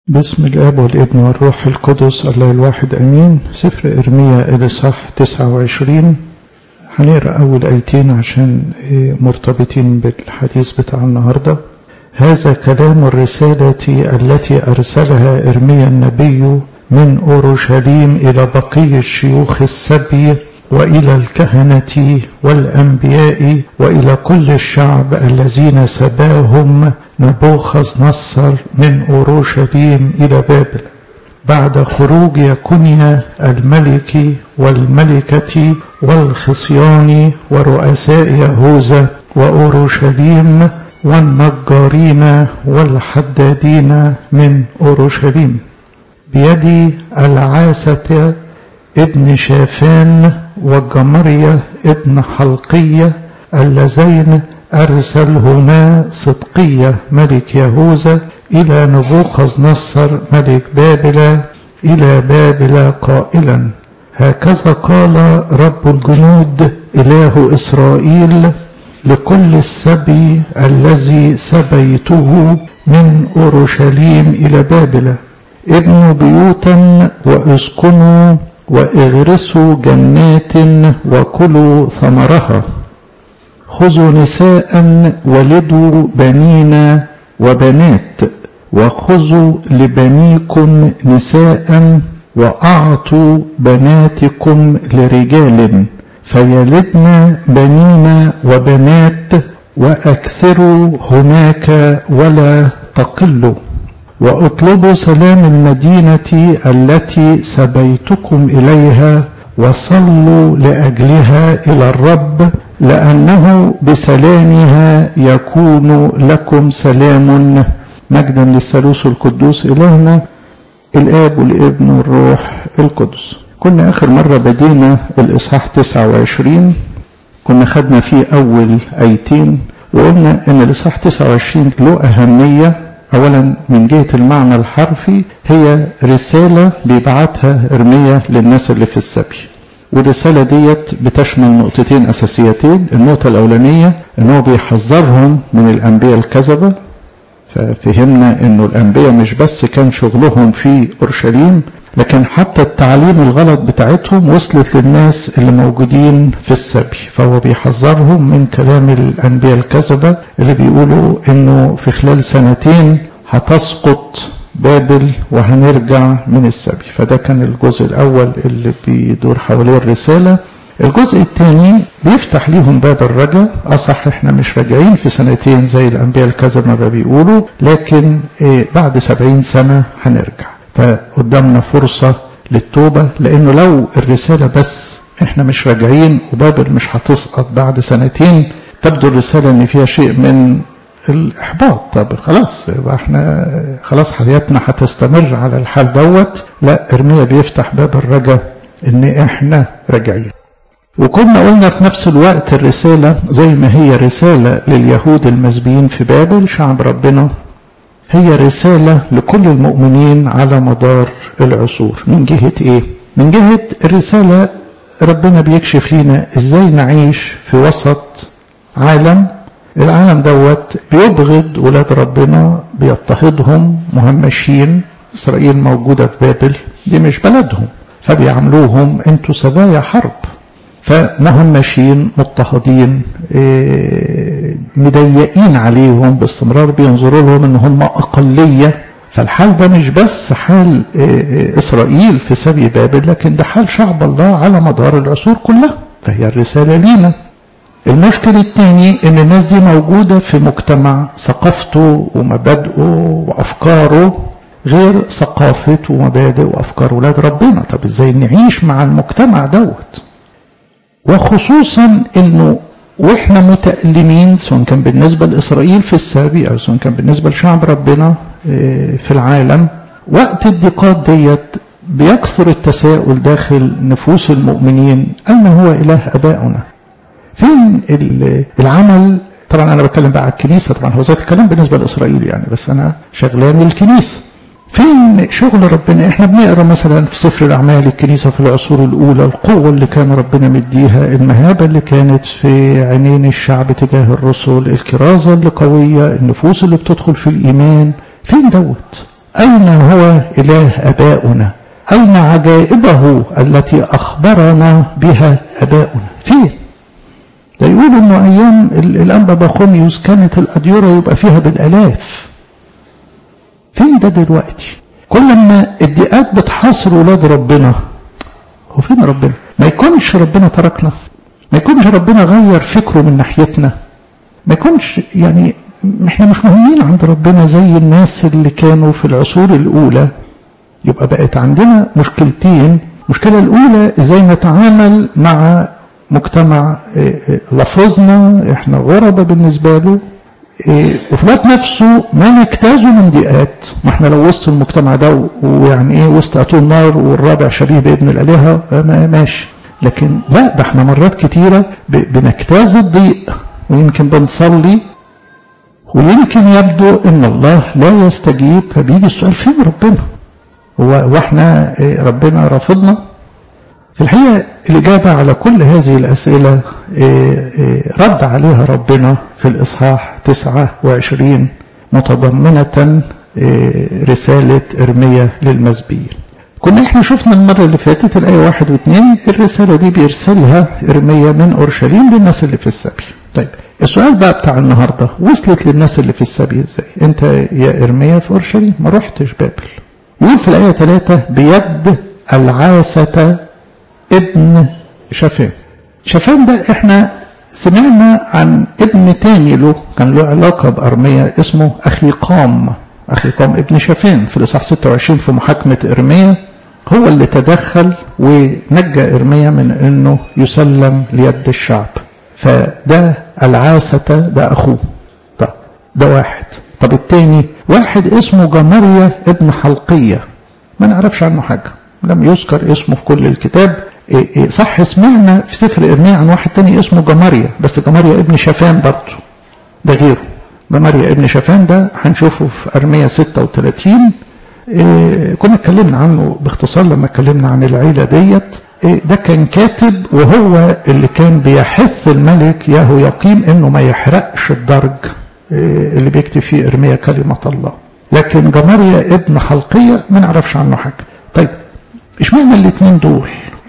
بسم الآب والابن والروح القدس الله الواحد أمين. سفر إرميا الإصحاح 29 هنقرأ أول آيتين عشان مرتبطين بالحديث بتاع النهاردة. هذا كلام الرسالة التي أرسلها إرميا النبي من أورشليم إلى بقية شيوخ السبي وإلى الكهنة والأنبياء وإلى كل الشعب الذين سباهم نبوخذ نصر من أورشليم إلى بابل بعد خروج يكونيا الملك والملكة والخصيان ورؤساء يهوذا وأورشليم والنجارين والحدادين من أورشليم بيد العاسة ابن شافان وجمرية ابن حلقية اللذين أرسلهما صدقية ملك يهوذا إلى نبوخذ نصر ملك بابل إلى بابل قائلا: هكذا قال رب الجنود إله إسرائيل لكل السبي الذي سبيته من أورشليم إلى بابل: ابنوا بيوتا واسكنوا واغرسوا جنات وكلوا ثمرها، خذوا نساء ولدوا بنين وبنات، وخذوا لبنيكم نساء وأعطوا بناتكم لرجال فيلدن بنين وبنات، وأكثروا هناك ولا تقلوا، واطلبوا سلام المدينة التي سبيتكم إليها وصلوا لأجلها إلى الرب، لأنه بسلامها يكون لكم سلام. مجدا للثالوث القدوس إلهنا الآب والابن والروح القدس. كنا آخر مرة بدينا الإصحاح 29، كنا خدنا فيه أول آيتين وقلنا إن الإصحاح 29 له أهمية. أولا من جهة المعنى الحرفي هي رسالة بيبعتها إرميا للناس اللي في السبي، والرسالة ديت بتشمل نقطتين أساسيتين. النقطة الأولانية إنه بيحذرهم من الأنبياء الكذبة، ففهمنا إنه الأنبياء مش بس كان شغلهم في أورشليم، لكن حتى التعليم الغلط بتاعتهم وصلت للناس اللي موجودين في السبي، فهو بيحذرهم من كلام الأنبياء الكذبة اللي بيقولوا إنه في خلال سنتين هتسقط بابل وهنرجع من السبي. فده كان الجزء الأول اللي بيدور حواليه الرسالة. الجزء الثاني بيفتح ليهم باب الرجاء. صح احنا مش راجعين في سنتين زي الأنبياء الكذبة ما بيقولوا، لكن بعد 70 سنة هنرجع، فقدامنا فرصة للتوبة. لأنه لو الرسالة بس احنا مش راجعين وبابل مش هتسقط بعد سنتين، تبدو الرسالة ان فيها شيء من الإحباط. طب خلاص يبقى احنا خلاص حياتنا هتستمر على الحال دوت. لا، إرميا بيفتح باب الرجاء ان احنا راجعين. وكنا قلنا في نفس الوقت الرسالة زي ما هي رسالة لليهود المسبيين في بابل شعب ربنا، هي رسالة لكل المؤمنين على مدار العصور. من جهة ايه؟ من جهة الرسالة ربنا بيكشف لنا ازاي نعيش في وسط العالم دوت بيبغض ولاد ربنا، بيضطهدهم، مهمشين. إسرائيل موجودة في بابل، دي مش بلدهم، فبيعملوهم انتوا سبايا حرب، فمهمشين مضطهدين، مضيقين عليهم باستمرار، بينظروا لهم ان هم اقليه. فالحال ده مش بس حال اسرائيل في سبي بابل، لكن ده حال شعب الله على مدار العصور كلها. فهي الرساله لينا. المشكل الثاني ان الناس دي موجوده في مجتمع ثقافته ومبادئه وافكاره غير ثقافه ومبادئ وافكار ولاد ربنا. طب ازاي نعيش مع المجتمع دوت؟ وخصوصا انه واحنا متألمين، سواء كان بالنسبة لإسرائيل في السبي او سواء كان بالنسبة لشعب ربنا في العالم، وقت الضيقات ديت بيكثر التساؤل داخل نفوس المؤمنين: أين هو إله أبائنا؟ فين العمل؟ طبعا أنا بتكلم بقى على الكنيسة، طبعا هو ذات الكلام بالنسبة لإسرائيل يعني، بس أنا شغلان الكنيسة. فين شغل ربنا؟ احنا بنقرا مثلا في سفر الاعمال الكنيسه في العصور الاولى، القوه اللي كان ربنا مديها، المهابه اللي كانت في عينين الشعب تجاه الرسل، الكرازه اللي قويه، النفوس اللي بتدخل في الايمان. فين دوت؟ أين هو إله أباؤنا؟ أين عجائبه التي أخبرنا بها أباؤنا؟ فين؟ ده يقول إنه أيام الأنبا بخوميوس كانت الأديرة يبقى فيها بالآلاف. فين ده دلوقتي؟ كل ما الضيقات بتحاصر ولاد ربنا، هو فين ربنا؟ ما يكونش ربنا تركنا، ما يكونش ربنا غير فكره من ناحيتنا، ما يكونش يعني احنا مش مهمين عند ربنا زي الناس اللي كانوا في العصور الأولى. يبقى بقت عندنا مشكلتين. المشكلة الأولى ازاي نتعامل مع مجتمع لفظنا احنا غربة بالنسبة له، وفي الوقت نفسه ما نجتازه من ضيقات. ما احنا لو وسط المجتمع ده ويعني ايه وسط أتون النار والرابع شبيه بابن الآلهة ماشي، لكن لا، ده احنا مرات كتيرة بنجتاز الضيق ويمكن بنصلي ويمكن يبدو ان الله لا يستجيب، فبيجي السؤال فين ربنا؟ واحنا ربنا رافضنا؟ في الحقيقة الإجابة على كل هذه الأسئلة رد عليها ربنا في الإصحاح 29 متضمنة رسالة إرميا للمزبيين. كنا احنا شفنا المرة اللي فاتت الآية 1 و2، الرسالة دي بيرسلها إرميا من أورشليم للناس اللي في السبي. طيب السؤال بقى بتاع النهاردة، وصلت للناس اللي في السبي ازاي؟ انت يا إرميا في أورشليم ما رحتش بابل. يقول في الآية 3 بيد العاسة ابن شافان. شافان ده احنا سمعنا عن ابن تاني له كان له علاقة بأرميا اسمه أخيقام ابن شافان في الإصحاح 26 في محاكمة إرميا. هو اللي تدخل ونجى إرميا من انه يسلم ليد الشعب. فده العاسة ده أخوه. طب ده واحد. طب التاني واحد اسمه جمريا ابن حلقية، ما نعرفش عنه حاجة، لم يذكر اسمه في كل الكتاب. صح سمعنا في سفر إرميا عن واحد تاني اسمه جمريا، بس جمريا ابن شافان برضه ده غيره. جمريا ابن شافان ده هنشوفه في إرميا 36. كنا اتكلمنا عنه باختصار لما اتكلمنا عن العيلة ديت. ده كان كاتب وهو اللي كان بيحث الملك يهوياقيم انه ما يحرقش الدرج اللي بيكتب فيه إرميا كلمة الله. لكن جمريا ابن حلقية ما نعرفش عنه حاجة. طيب اشمعنى الاثنين دول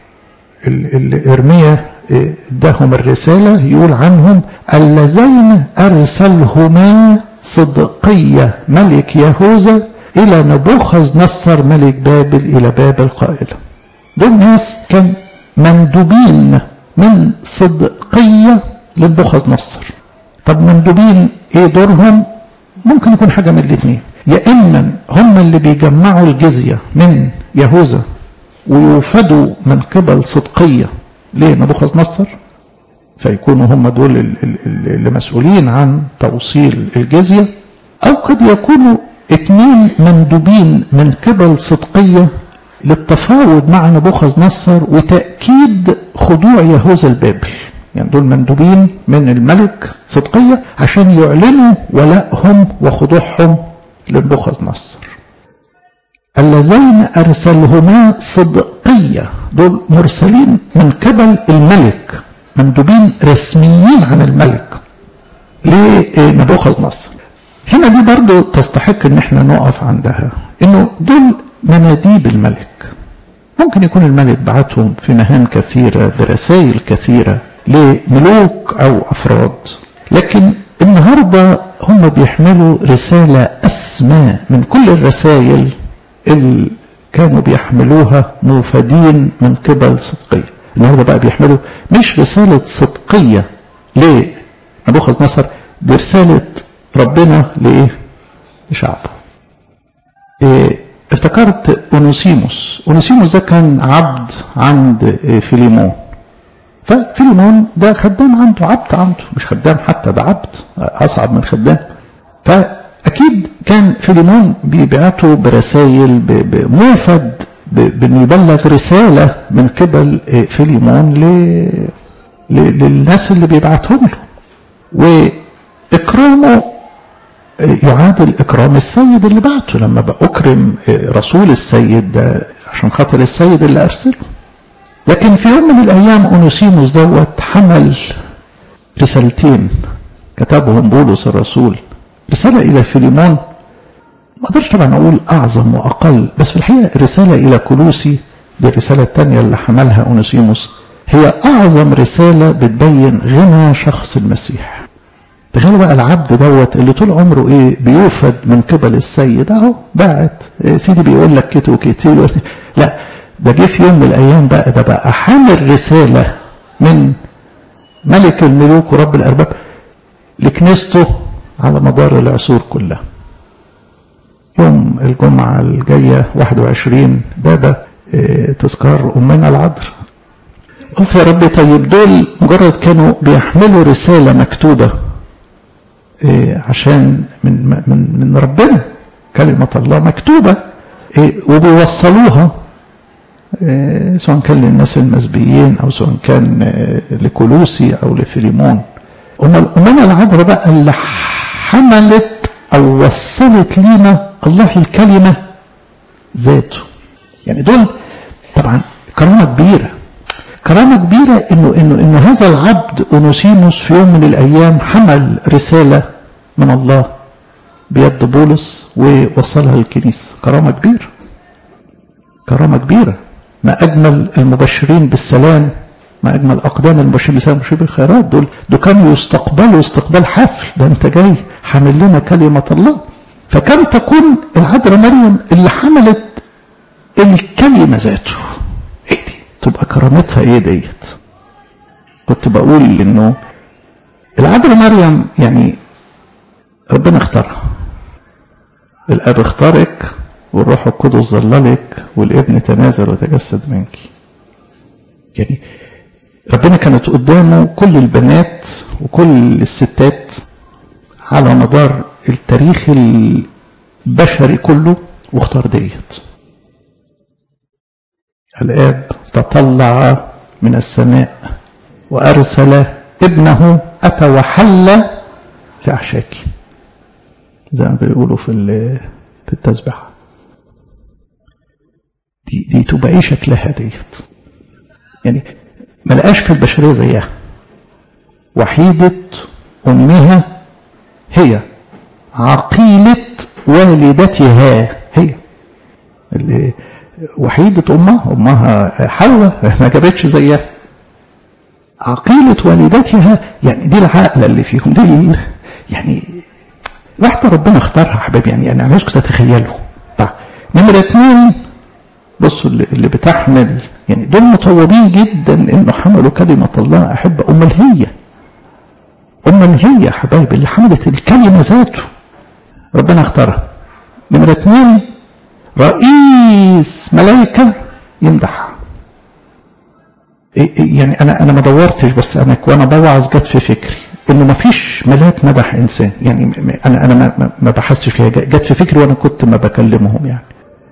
اللي إرميا اداهم الرسالة يقول عنهم اللذين أرسلهما صدقية ملك يهوذا إلى نبوخذ نصر ملك بابل إلى بابل قائلا؟ دول ناس كان مندوبين من صدقية لنبوخذ نصر. طب مندوبين ايه دورهم؟ ممكن يكون حاجة من الاثنين، يا إما هم اللي بيجمعوا الجزية من يهوذا ويوفدوا من قبل صدقية لنبوخذ نصر، فيكونوا هم دول اللي مسؤولين عن توصيل الجزية، أو قد يكونوا اثنين مندوبين من قبل صدقية للتفاوض مع نبوخذ نصر وتأكيد خضوع يهوذا البابل. يعني دول مندوبين من الملك صدقية عشان يعلنوا ولائهم وخضوعهم لنبوخذ نصر. اللذين أرسلهما صدقية دول مرسلين من قبل الملك، مندوبين رسميين عن الملك لنبوخذ نصر. هنا دي برضو تستحق ان احنا نقف عندها، انه دول مناديب الملك. ممكن يكون الملك بعتهم في مهام كثيرة برسائل كثيرة لملوك او افراد، لكن النهاردة هم بيحملوا رسالة اسمى من كل الرسائل اللي كانوا بيحملوها موفدين من قبل صدقية. النهاردة بقى بيحملوا مش رسالة صدقية لنبوخذ نصر، دي رسالة ربنا لإيه؟ لشعبه. افتكرت أونوسيموس ده كان عبد عند فيليمون، ففيليمون ده خدام عنده، عبد عنده، مش خدام حتى، ده عبد أصعب من خدام. فأكيد كان فيليمون بيبعته برسائل بموفد بأن يبلغ رسالة من قبل فيليمون للناس اللي بيبعتهم له، وإكرامه يعادل إكرام السيد اللي بعته. لما بأكرم رسول السيد ده عشان خاطر السيد اللي أرسله. لكن في يوم من الأيام أونوسيموس دوت حمل رسالتين كتبهم بولس الرسول، رسالة إلى فيليمون ما اقدرش طبعا اقول اعظم واقل، بس في الحقيقه الرساله الى كولوسي دي الرساله الثانيه اللي حملها اونيسيموس هي اعظم رساله بتبين غنى شخص المسيح. تخيلوا بقى العبد دوت اللي طول عمره ايه بيوفد من قبل السيد، اهو بعت سيدي بيقول لك كده وكده، لا ده جه في يوم من الايام ده بقى حامل رساله من ملك الملوك ورب الارباب لكنيسته على مدار العصور كلها. يوم الجمعة الجاية 21 ده تذكار أمنا العذراء. قلت يا رب طيب دول مجرد كانوا بيحملوا رسالة مكتوبة عشان من ربنا، كلمة الله مكتوبة وبيوصلوها سواء كان للناس المسبيين أو سواء كان لكولوسي أو لفيليمون. أمنا العذراء بقى اللي حملت أو وصلت لينا الله الكلمة ذاته. يعني دول طبعا كرامة كبيرة، كرامة كبيرة إنه هذا العبد أونيسيموس في يوم من الأيام حمل رسالة من الله بيد بولس ووصلها للكنيسة. كرامة كبيرة، كرامة كبيرة. ما أجمل المبشرين بالسلام، ما أجمل أقدام المبشرين بالسلام المبشرين بالخيرات، دول كانوا يستقبلوا استقبال حفل، ده أنت جاي حامل لنا كلمة الله. فكم تكون العذراء مريم اللي حملت الكلمة ذاته، ايه دي تبقى كرامتها ايه ديت. كنت بقول انه العذراء مريم يعني ربنا اختارها، الاب اختارك والروح القدس ظللك والابن تنازل وتجسد منك. يعني ربنا كانت قدامه كل البنات وكل الستات على مدار التاريخ البشري كله واختار ديت. الآب تطلع من السماء وأرسل ابنه أتى وحل في أحشاك، زي ما بيقولوا في التسبيحة. دي تبقى ايه شكلها ديت؟ يعني ما لقاش في البشرية زيها. وحيدة أمها هي عقيلة والدتها، هي اللي وحيدة أمها حواء ما جابتش زيها. عقيلة والدتها يعني دي العقلة اللي فيهم، دي يعني واحدة ربنا اختارها حبيبي. يعني أنا عايزكم تتخيلوا. طيب نمرة 2 بصوا اللي بتحمل، يعني دول مطوبين جدا انه حملوا كلمة الله. احب امال هي حبايبي اللي حملت الكلمة ذاته ربنا اختارها. نمرة 2 رئيس ملائكة يمدحها. يعني انا ما دورتش، بس انا وانا بوعظ جت في فكري انه ما فيش ملاك مدح انسان. يعني انا ما بحثتش فيها، جت في فكري وانا كنت ما بكلمهم. يعني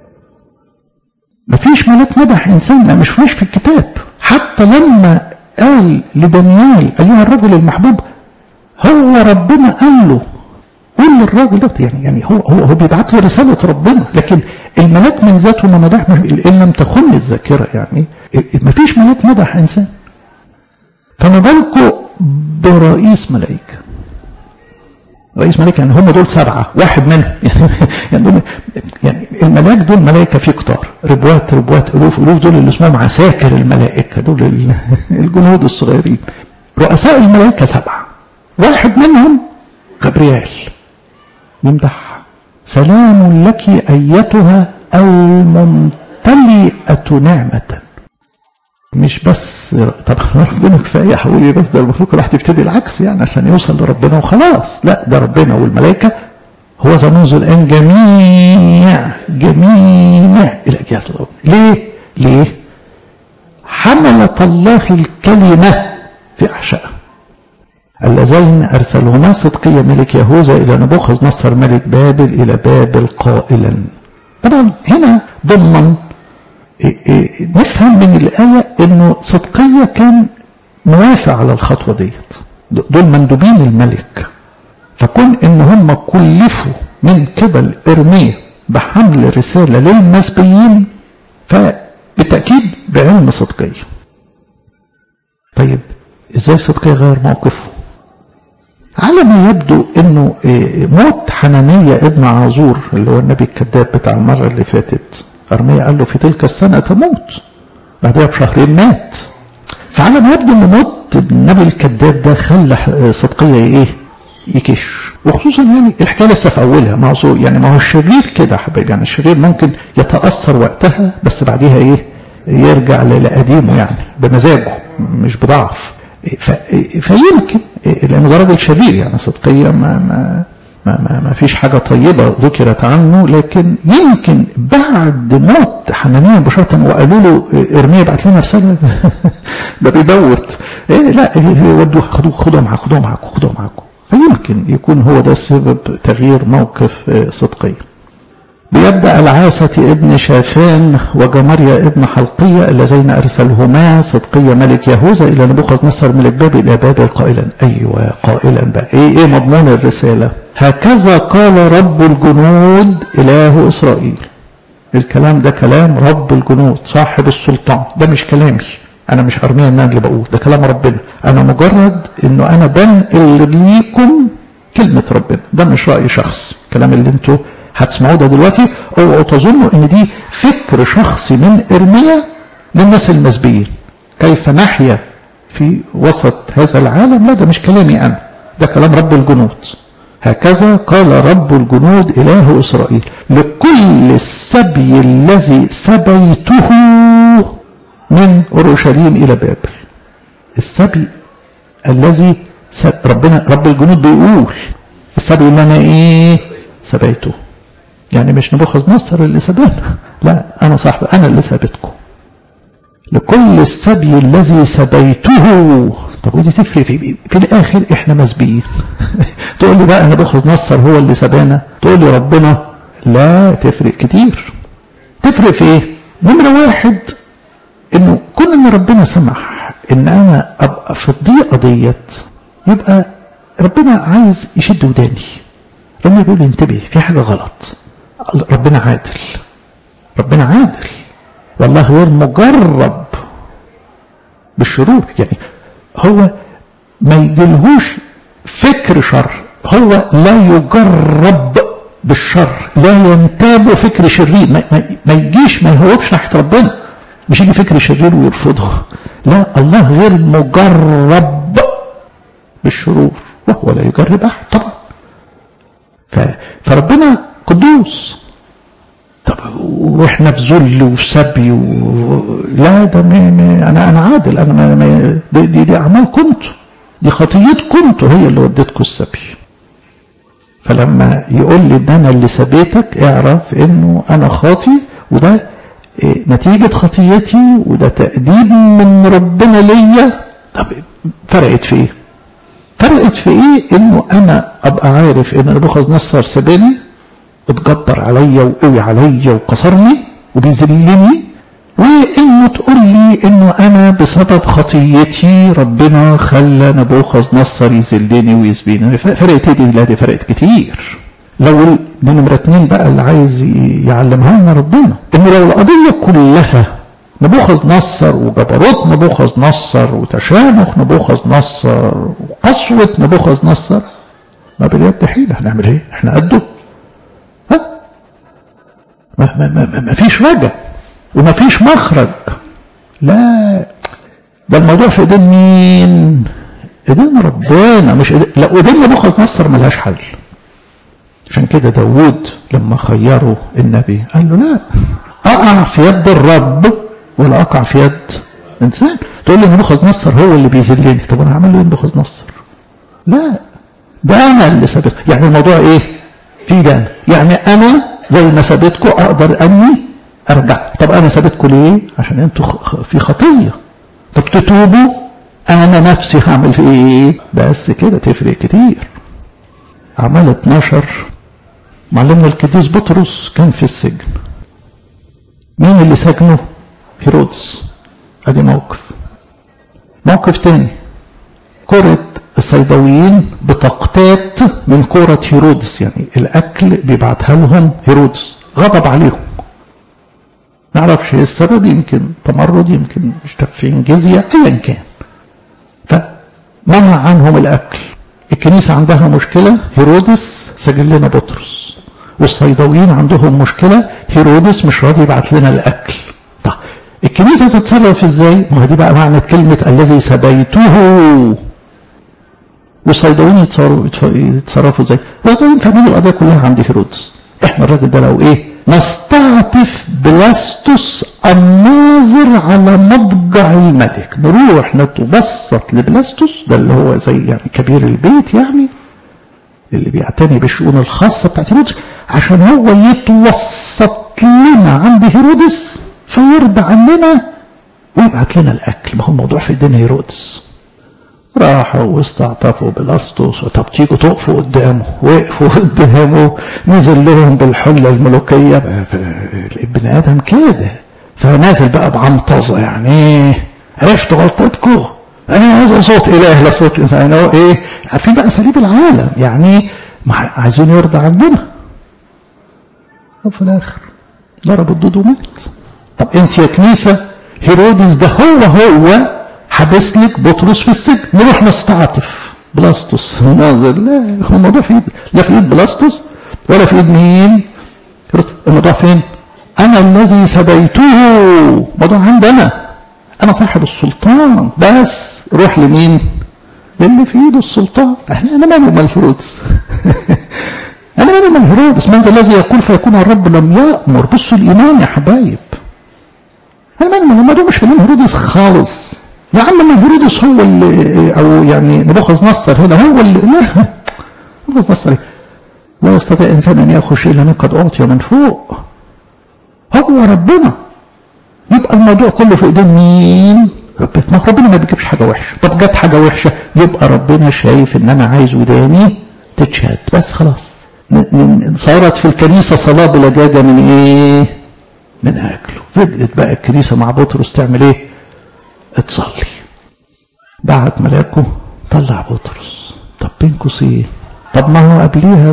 ما فيش ملاك مدح انسان، لا مش في الكتاب. حتى لما قال لدانيال ايها الرجل المحبوب، هو ربنا قال له قول للراجل ده. يعني هو بيبعت له رساله ربنا، لكن الملاك من ذاته ما مدح ان لم تخن الذاكره. يعني ما فيش ملاك مدح انسان. فما بالكم برئيس ملائكه. رئيس ملائكه يعني هم دول 7، واحد منهم يعني الملاك دول ملائكه في كتار، ربوات الوف دول اللي اسمهم عساكر الملائكه، دول الجنود الصغيرين. رؤساء الملائكه 7، واحد منهم غبريال يمدح سلام لك ايتها الممتلئه نعمه. مش بس طبعا ربنا كفايه حقولي، بس ده المفروض كل واحد يبتدي العكس يعني عشان يوصل لربنا وخلاص. لا، ده ربنا والملائكه هو منذ الان جميع الاجيال. ليه؟ حملت الله الكلمه في احشائها اللذين ارسلهما صدقيا ملك يهوذا الى نبوخذ نصر ملك بابل الى بابل قائلا. طبعا هنا ضمن نفهم من الآية انه صدقية كان موافق على الخطوة ديت، دول مندوبين الملك. فكون ان هم كلفوا من قبل ارميا بحمل رسالة للمسبيين، فبالتأكيد بعلم صدقية. طيب ازاي صدقية غير موقفه؟ على ما يبدو انه موت حنانية ابن عازور اللي هو النبي الكذاب بتاع المرة اللي فاتت، أرميا قال له في تلك السنة تموت، بعدها بشهرين مات. فعلى ما يبدو ان موت النبي الكذاب ده خلى صدقية يكش، وخصوصا يعني الحكايه لسه في اولها. ما هو يعني ما هو الشرير كده حبايبي، يعني الشرير ممكن يتاثر وقتها بس بعديها يرجع لقديمه يعني بمزاجه مش بضعف. فيمكن لانه ده راجل شرير يعني صدقيا ما فيش حاجه طيبه ذكرت عنه، لكن يمكن بعد موت حنانيا مباشره وقالوا له ارميا بعت لنا رساله ده بيبوت لا ودوه خدوه معاكم. فيمكن يكون هو ده سبب تغيير موقف صدقية. بيبدأ العاسة ابن شافان وجمريا ابن حلقية اللذين أرسلهما صدقية ملك يهوذا إلى نبوخذ نصر ملك بابل إلى بابل قائلا، أيوة قائلا بقى إيه مضمون الرسالة؟ هكذا قال رب الجنود إله إسرائيل. الكلام ده كلام رب الجنود صاحب السلطان، ده مش كلامي أنا، مش أرميا أنا اللي بقول، ده كلام ربنا. أنا مجرد إنه أنا بنقل ليكم كلمة ربنا، ده مش رأي شخص. الكلام اللي انتوا هتسمعوه ده دلوقتي اوعوا تظنوا إن دي فكر شخصي من إرميا للناس المسبيين كيف نحيا في وسط هذا العالم. لا ده مش كلامي أنا، ده كلام رب الجنود. هكذا قال رب الجنود إله إسرائيل لكل السبي الذي سبيته من أورشليم إلى بابل. السبي الذي ربنا رب الجنود بيقول السبي اللي أنا سبيته، يعني مش نبوخذ نصر اللي سبينا، لا أنا صاحب، أنا اللي سبيتكم. لكل السبي الذي سبيته. طب ودي تفرق في الآخر إحنا مسبيين تقول لي بقى نبوخذ نصر هو اللي سبانا، تقول لي ربنا، لا تفرق كتير. تفرق في إيه؟ نمرة واحد إنه كون إن ربنا سمح إن أنا أبقى في الضيقة ديت، يبقى ربنا عايز يشد وداني. ربنا بيقول لي انتبه في حاجة غلط. ربنا عادل، ربنا عادل والله غير مجرب بالشرور. يعني هو ما يجيلهوش فكر شر، هو لا يجرب بالشر، لا ينتاب فكر شرير. ما يجيش ما يهوبش ناحية ربنا، مش يجي فكر شرير ويرفضه. لا، الله غير مجرب بالشرور وهو لا يجرب أحد طبعا. فربنا قدوس. طب واحنا في ذل وفي سبي لا ده انا عادل، انا دي اعمال كنت، دي خطيات كنت هي اللي ودتكم السبي. فلما يقول لي ان انا اللي سبيتك، اعرف انه انا خاطي، وده نتيجة خطيتي، وده تأديب من ربنا ليا. طب فرقت في ايه؟ فرقت في ايه انه انا ابقى عارف ان نبوخذ نصر سباني، اتجبر عليا وقوي عليا وكسرني وبيذلني، وانه تقول لي انه انا بسبب خطيتي ربنا خلى نبوخذ نصر يذلني ويسبيني. فرقت ايه دي؟ لا دي فرقت كتير. لو دي نمرة 2 بقى اللي عايز يعلمها لنا ربنا، انه لو القضية كلها نبوخذ نصر وجبروت نبوخذ نصر وتشامخ نبوخذ نصر وقسوة نبوخذ نصر، ما باليد حيلة، هنعمل ايه؟ احنا قده. ما فيش رجع وما فيش مخرج. لا، ده الموضوع في ايدين مين؟ ايدين ربنا، مش لا ايدين نبوخذ نصر ملهاش حل. عشان كده داود لما خيروا النبي قال له لا اقع في يد الرب ولا اقع في يد انسان. تقول لي نبوخذ نصر هو اللي بيذلني، طب انا هعمل له نبوخذ نصر؟ لا، ده انا اللي ثبت. يعني الموضوع ايه في ده؟ يعني انا زي ما ثبتكم اقدر اني ارجع. طب انا ثبتكم ليه؟ عشان انتوا في خطيه. طب تتوبوا، انا نفسي هعمل في ايه؟ بس كده تفرق كتير. اعمال 12 معلمنا القديس بطرس كان في السجن. مين اللي سجنه؟ هيرودس. ادي موقف تاني، كرة الصيدويين بتقطات من كرة هيرودس، يعني الاكل بيبعتها لهم هيرودس، غضب عليهم. نعرفش ايه السبب، يمكن تمرد، يمكن مش دافعين جزية، ايا كان، فمنع عنهم الاكل. الكنيسة عندها مشكلة، هيرودس سجل لنا بطرس. والصيدويين عندهم مشكلة، هيرودس مش راضي يبعت لنا الأكل. طيب الكنيسة تتصرف ازاي؟ ما دي بقى معنى كلمة الذي سبيته. والصيدويين يتصرفوا ازاي؟ الصيدويين فاهمين القضية كلها عند هيرودس. احنا الراجل ده لو ايه؟ نستعطف بلاستوس الناظر على مضجع الملك، نروح نتبسط لبلاستوس، ده اللي هو زي يعني كبير البيت، يعني اللي بيعتني بالشؤون الخاصة بتاعت هيرودس، عشان هو يتوسط لنا عند هيرودس فيرضى عننا ويبعت لنا الأكل. ما هو الموضوع في ايدين هيرودس. راحوا واستعطفوا بلاستوس، طب تيجوا تقفوا قدامه. وقفوا قدامه، نزل لهم بالحلة الملوكية. ابن آدم كده، فنازل بقى بعنطزة، يعني عرفتوا غلطتكم، انا هذا صوت اله لا صوت انسان. هو ايه؟ عارفين بقى اساليب العالم، يعني عايزين يرضى عننا. وفي الاخر ضرب الدود ومات. طب انت يا كنيسه، هيرودس ده هو حبس لك بطرس في السجن، نروح نستعطف بلاستوس ناظر. لا، هو الموضوع في ايد، لا في ايد بلاستوس ولا في ايد مين. الموضوع فين؟ انا الذي سبيته، الموضوع عندنا، انا صاحب السلطان. بس روح لمين؟ للي في ايده السلطان. انا مالي مال هيرودس انا مالي مال هيرودس. من ذا الذي يقول فيكون الرب لم يأمر؟ بصوا الايمان يا حبايب. انا مالي مال، الموضوع مش في مال هيرودس خالص. يا عم ما هيرودس هو اللي، او يعني نبوخذ نصر هنا هو اللي، لا، نبوخذ نصر لا يستطيع انسان ان ياخذ شيء الا قد اعطي من فوق. هو ربنا. يبقى الموضوع كله في ايدين مين؟ ربنا. ما ربنا ما بيجيبش حاجه وحشه. طب جت حاجه وحشه، يبقى ربنا شايف ان انا عايز وداني تتشهد بس خلاص. صارت في الكنيسه صلاه بلجاجه من ايه؟ من اجله. فضلت بقى الكنيسه مع بطرس تعمل ايه؟ تصلي. بعت ملاكه طلع بطرس. طب بين قوسين، طب ما هو قبليها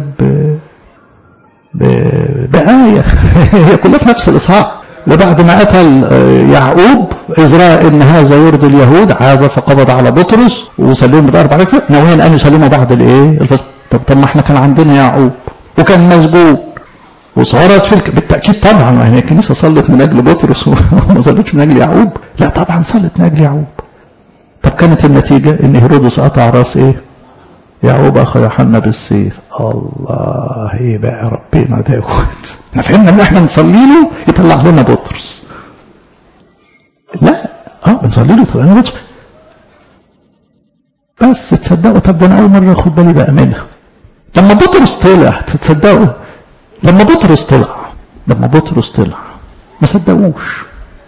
بآية هي كلها في نفس الإصحاح. لبعد ما قتل يعقوب إذ رأى إن هذا يرضي اليهود عاز فقبض على بطرس وسلمه بضرب على كده، ناويين أن يسلموا بعد الإيه؟ الفصل. طب ما إحنا كان عندنا يعقوب وكان مسجون وصارت في بالتأكيد طبعا يعني الكنيسة صلت من أجل بطرس وما صلتش من أجل يعقوب. لا طبعا صلت من أجل يعقوب. طب كانت النتيجة إن هيرودس قطع راس إيه؟ يعقوب أخو يوحنا بالسيف. الله، إيه بقى ربنا دوت. احنا فهمنا إن احنا نصلي له يطلع لنا بطرس. لا بنصلي له يطلع لنا بطرس. بس تصدقوا، طب ده أنا أول مرة أخد بالي بقى منها. لما بطرس طلع، تصدقوا لما بطرس طلع ما صدقوش.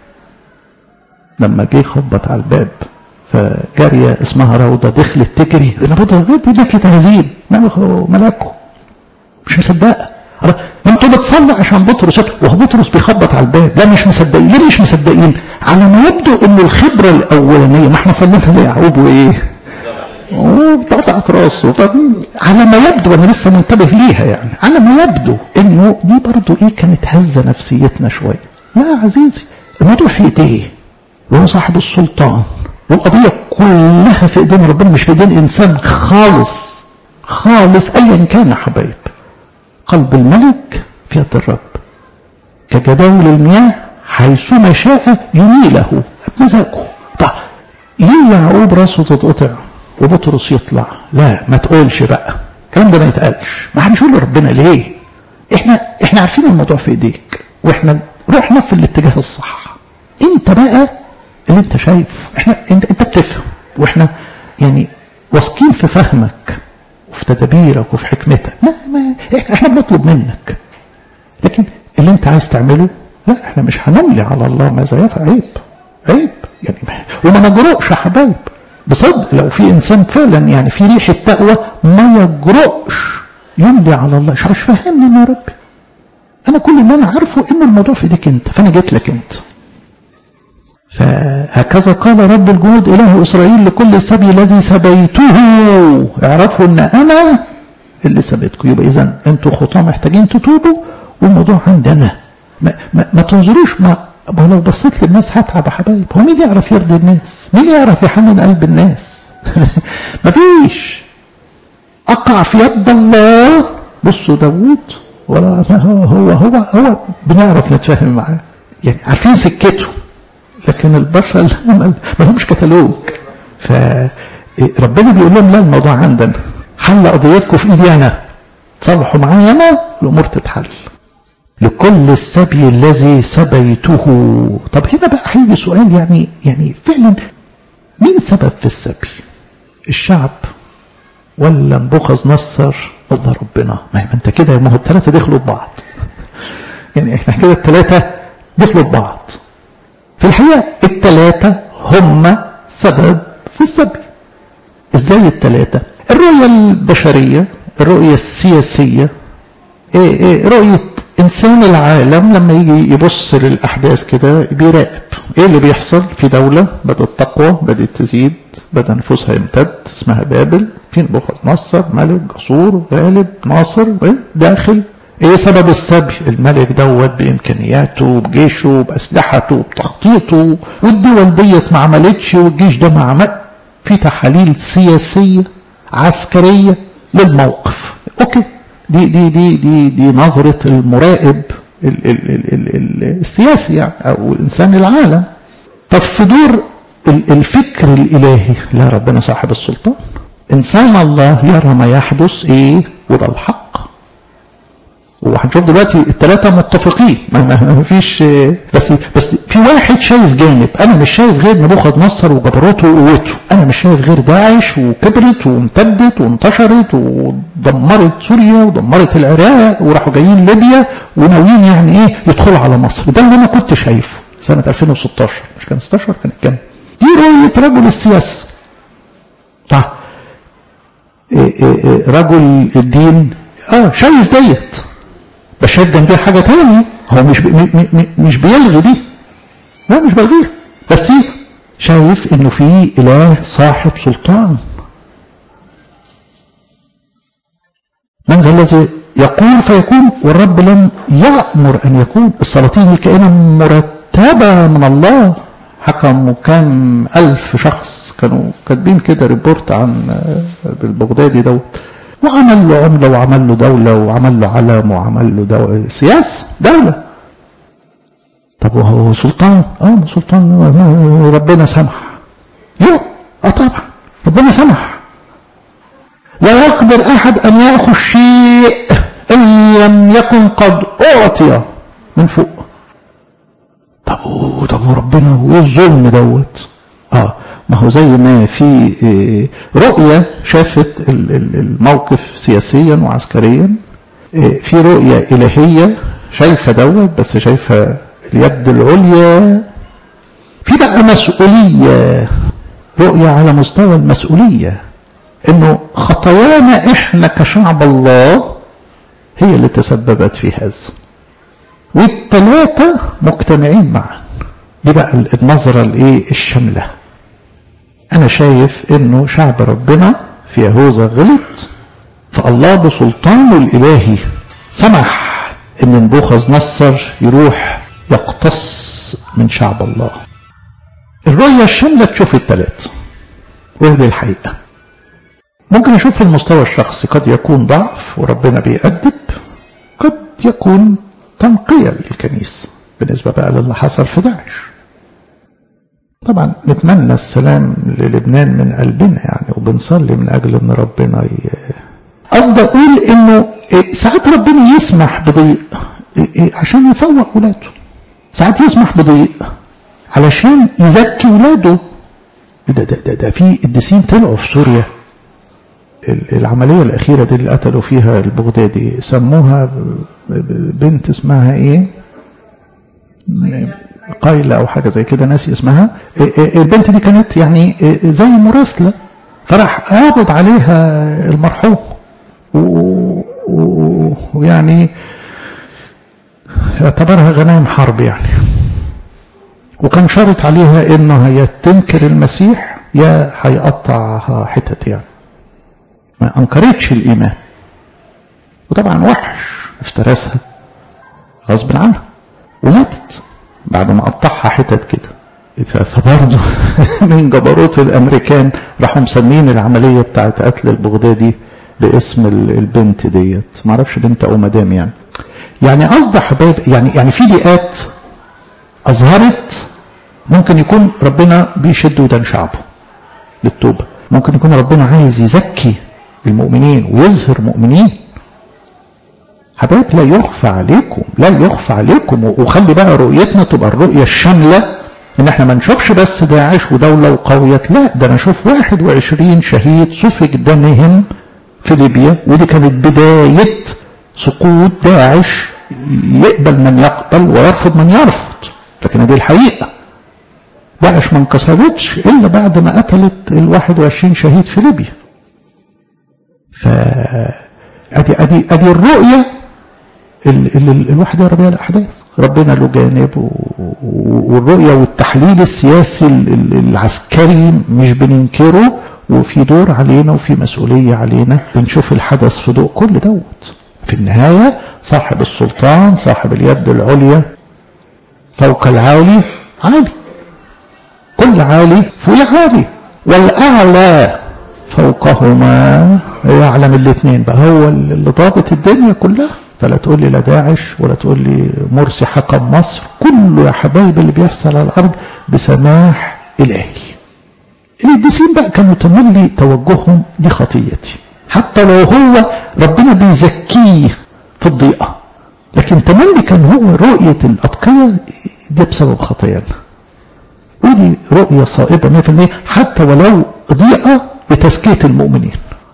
لما جه خبط على الباب فجارية اسمها روضة دخلت تجري، لما بطرس دي لك تهزيل ملاكه مش مصدقه. انتوا بتصلوا عشان بطرس وهو بطرس بيخبط على الباب. لا مش مصدقين. ليه مش مصدقين؟ على ما يبدو انه الخبرة الاولانية، ما احنا صلينا ليعقوب وايه وقطعت راسه. على ما يبدو، انا لسه منتبه ليها، يعني على ما يبدو انه دي برضو ايه كانت هزة نفسيتنا شوية. لا يا عزيزي، الموضوع في ايديه وهو صاحب السلطان، والقضية كلها في ايدين ربنا مش في ايدين انسان خالص ايا كان يا حبايب. قلب الملك في يد الرب كجداول المياه حيثما شاء يميله بمزاجه. طيب ليه يعقوب راسه تتقطع وبطرس يطلع؟ لا ما تقولش بقى الكلام ده، ما يتقالش. ما حدش يقول لربنا ليه. احنا عارفين الموضوع في ايديك واحنا رحنا في الاتجاه الصح. انت بقى اللي انت شايف، انت بتفهم واحنا يعني واثقين في فهمك وفي تدابيرك وفي حكمتك. ما احنا بنطلب منك، لكن اللي انت عايز تعمله لا، احنا مش هنملي على الله ماذا يفعل. عيب يعني. وما نجرؤش يا حبايب بصدق. لو في انسان فعلا يعني في ريحه تقوى ما يجرؤش يملي على الله. مش فاهمني يا ربي، انا كل اللي انا عارفه ان الموضوع في ايديك انت، فانا جيت لك انت. فهكذا قال رب الجنود اله اسرائيل لكل السبي الذي سبيته، اعرفوا ان انا اللي سبيتكم. يبقى اذا انتوا خطاه محتاجين تتوبوا، والموضوع عندنا. ما تنظروش. ما لو بصيت للناس هتعب يا حبايب. هو مين يعرف يرضي الناس؟ مين يعرف يحنن قلب الناس؟ مفيش. أقع في يد الله. بصوا داود ولا هو بنعرف نتفاهم معاه، يعني عارفين سكته، لكن البشر ما لهمش كتالوج. فربنا بيقول لهم لا، الموضوع عندنا، حل قضيتكم في ايدي انا، تصالحوا معايا انا، الامور تتحل. لكل السبي الذي سبيته. طب هنا بقى هيجي سؤال، يعني فعلا مين سبب في السبي؟ الشعب ولا نبوخذ نصر ولا ربنا؟ ما انت كده، ما هو الثلاثه دخلوا ببعض. يعني احنا كده الثلاثه دخلوا ببعض. في الحقيقه الثلاثه هم سبب في السبي. ازاي الثلاثه؟ الرؤيه البشريه، الرؤيه السياسيه، رؤيه انسان العالم لما يجي يبص للاحداث كده بيراقب ايه اللي بيحصل في دوله بدات تقوى، بدات تزيد، بدا نفوسها يمتد، اسمها بابل، في نبوخذ نصر ملك جسور غالب ناصر داخل. ايه سبب السبي؟ الملك دوت بامكانياته، بجيشه، باسلحته، بتخطيطه، والدول ديت ما عملتش، والجيش ده ما عمل. في تحاليل سياسيه عسكريه للموقف. اوكي، دي نظرة المراقب السياسي يعني، او الانسان العالم. طب في دور الفكر الالهي، لا، ربنا صاحب السلطان، انسان الله يرى ما يحدث ايه، وده الحق. وهنشوف دلوقتي الثلاثه متفقين، ما فيش، بس في واحد شايف جانب. انا مش شايف غير نبوخذ نصر وجبروته وقوته، انا مش شايف غير داعش وكبرت وامتدت وانتشرت ودمرت سوريا ودمرت العراق وراحوا جايين ليبيا وناويين يعني ايه يدخلوا على مصر. ده اللي انا كنت شايفه سنه 2016، مش كان 16، كان كام. دي رؤيه رجل السياسه. طيب رجل الدين شايف ديت، بس شايف جنبها حاجة تاني. هو مش بيلغي دي، لا مش بلغيها، بس شايف انه في اله صاحب سلطان. من ذا الذي يقول فيكون، والرب لم يأمر ان يكون. السلاطين الكائنة مرتبة من الله. حكموا كام 1000 شخص كانوا كاتبين كده ريبورت عن البغدادي دوت، وعمل له عملة وعمل له دولة وعمل له علم وعمل له سياسة دولة. طب وهو سلطان؟ سلطان ربنا سمح. طبعا ربنا سمح. لا يقدر أحد أن يأخذ شيء إن لم يكن قد أعطي من فوق. طب وربنا وإيه الظلم دوت؟ ما هو زي ما في رؤية شافت الموقف سياسيا وعسكريا، في رؤية إلهية شايفة دوت، بس شايفة اليد العليا. في بقى مسؤولية، رؤية على مستوى المسؤولية، انه خطايانا احنا كشعب الله هي اللي تسببت في هذا، والثلاثة مجتمعين معا. دي بقى النظرة الشاملة. أنا شايف إنه شعب ربنا في يهوذا غلط، فالله بسلطانه الإلهي سمح إن نبوخذ نصر يروح يقتص من شعب الله. الرؤية الشاملة تشوف الثلاثة، وهذه الحقيقة. ممكن أشوف في المستوى الشخصي قد يكون ضعف وربنا بيأدب، قد يكون تنقية للكنيسة بالنسبة بقى للي حصل في داعش. طبعا نتمنى السلام للبنان من قلبنا يعني، وبنصلي من أجل أن ربنا قصد أقول إنه ساعات ربنا يسمح بضيق عشان يفوق ولاده، ساعات يسمح بضيق علشان يزكي ولاده. ده في قديسين طلعوا في سوريا. العملية الأخيرة دي اللي قتلوا فيها البغدادي سموها بنت اسمها ايه، قايلة او حاجة زي كده، ناسي اسمها. البنت دي كانت يعني زي مراسلة، فراح قابض عليها المرحوم ويعني اعتبرها غنائم حرب يعني، وكان شرط عليها انها يا تنكر المسيح يا هيقطعها حتت يعني. ما انكرتش الايمان، وطبعا وحش افترسها غصب عنها وماتت بعد ما قطعها حتت كده. فبرضه من جبروت الامريكان راحوا مسمين العمليه بتاعت قتل البغدادي باسم البنت ديت، معرفش بنت او مدام يعني قصد حبايب يعني في دقات اظهرت ممكن يكون ربنا بيشد ودان شعبه للتوبة، ممكن يكون ربنا عايز يزكي المؤمنين ويظهر مؤمنين. حبايب لا يخفى عليكم، لا يخفى عليكم، وخلي بقى رؤيتنا تبقى الرؤية الشاملة، ان احنا ما نشوفش بس داعش ودولة وقوية، لا ده انا اشوف 21 شهيد سفك دمهم في ليبيا، ودي كانت بداية سقوط داعش، يقبل من يقبل ويرفض من يرفض، لكن دي الحقيقة. داعش ما انكسرتش الا بعد ما قتلت 21 شهيد في ليبيا. ادي الرؤية اللي الواحد يرى بها الاحداث. ربنا له جانب، والرؤية والتحليل السياسي العسكري مش بننكره، وفي دور علينا وفي مسؤولية علينا، بنشوف الحدث في ضوء كل دوت. في النهاية صاحب السلطان، صاحب اليد العليا فوق العالي عالي، كل عالي فوق عالي، والأعلى فوقهما يعلم الاثنين بقى، هو اللي ضابط الدنيا كلها. فلا تقول لي لا داعش ولا تقول لي مرسي حكم مصر، كله يا حبايب اللي بيحصل على الأرض بسماح إلهي. القديسين بقى كانوا تملي توجههم دي خطيتي، حتى لو هو ربنا بيزكيه في الضيقة، لكن تملي كان هو رؤية الأتقياء دي بسبب خطايانا، ودي رؤية صائبة 100%، حتى ولو ضيقة بتزكية المؤمنين.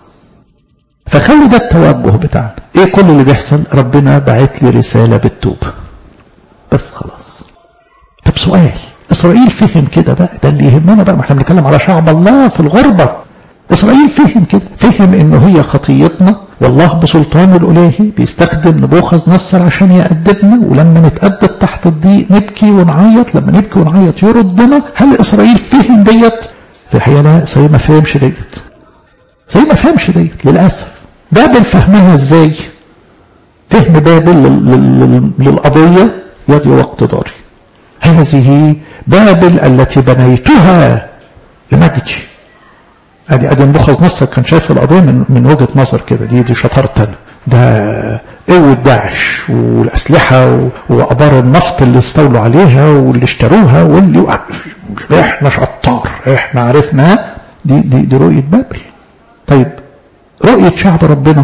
فخلي ده التوجه بتاعنا. ايه كل اللي بيحصل؟ ربنا بعت لي رسالة بالتوبة بس خلاص. طب سؤال، إسرائيل فهم كده بقى؟ ده اللي يهمنا بقى، ما احنا بنتكلم على شعب الله في الغربة. إسرائيل فهم كده، فهم إنه هي خطيتنا، والله بسلطانه الإلهي بيستخدم نبوخذ نصر عشان يأدبنا، ولما نتأدب تحت الضيق نبكي ونعيط، لما نبكي ونعيط يردنا. هل إسرائيل فهم ديت؟ في الحقيقة لا، إسرائيل ما فهمش ديت، إسرائيل ما فهمش ديت للأسف. بابل فهمها إزاي؟ فهم بابل للقضية يدي واقتداري. هذه بابل التي بنيتها لمجدي. ادي نبوخذ نصر كان شايف القضيه من وجهه نظر كده، دي شطارتنا، ده قوه داعش والاسلحه وابار النفط اللي استولوا عليها واللي اشتروها واللي احنا شطار، احنا عرفنا. دي رؤيه بابل. طيب رؤيه شعب ربنا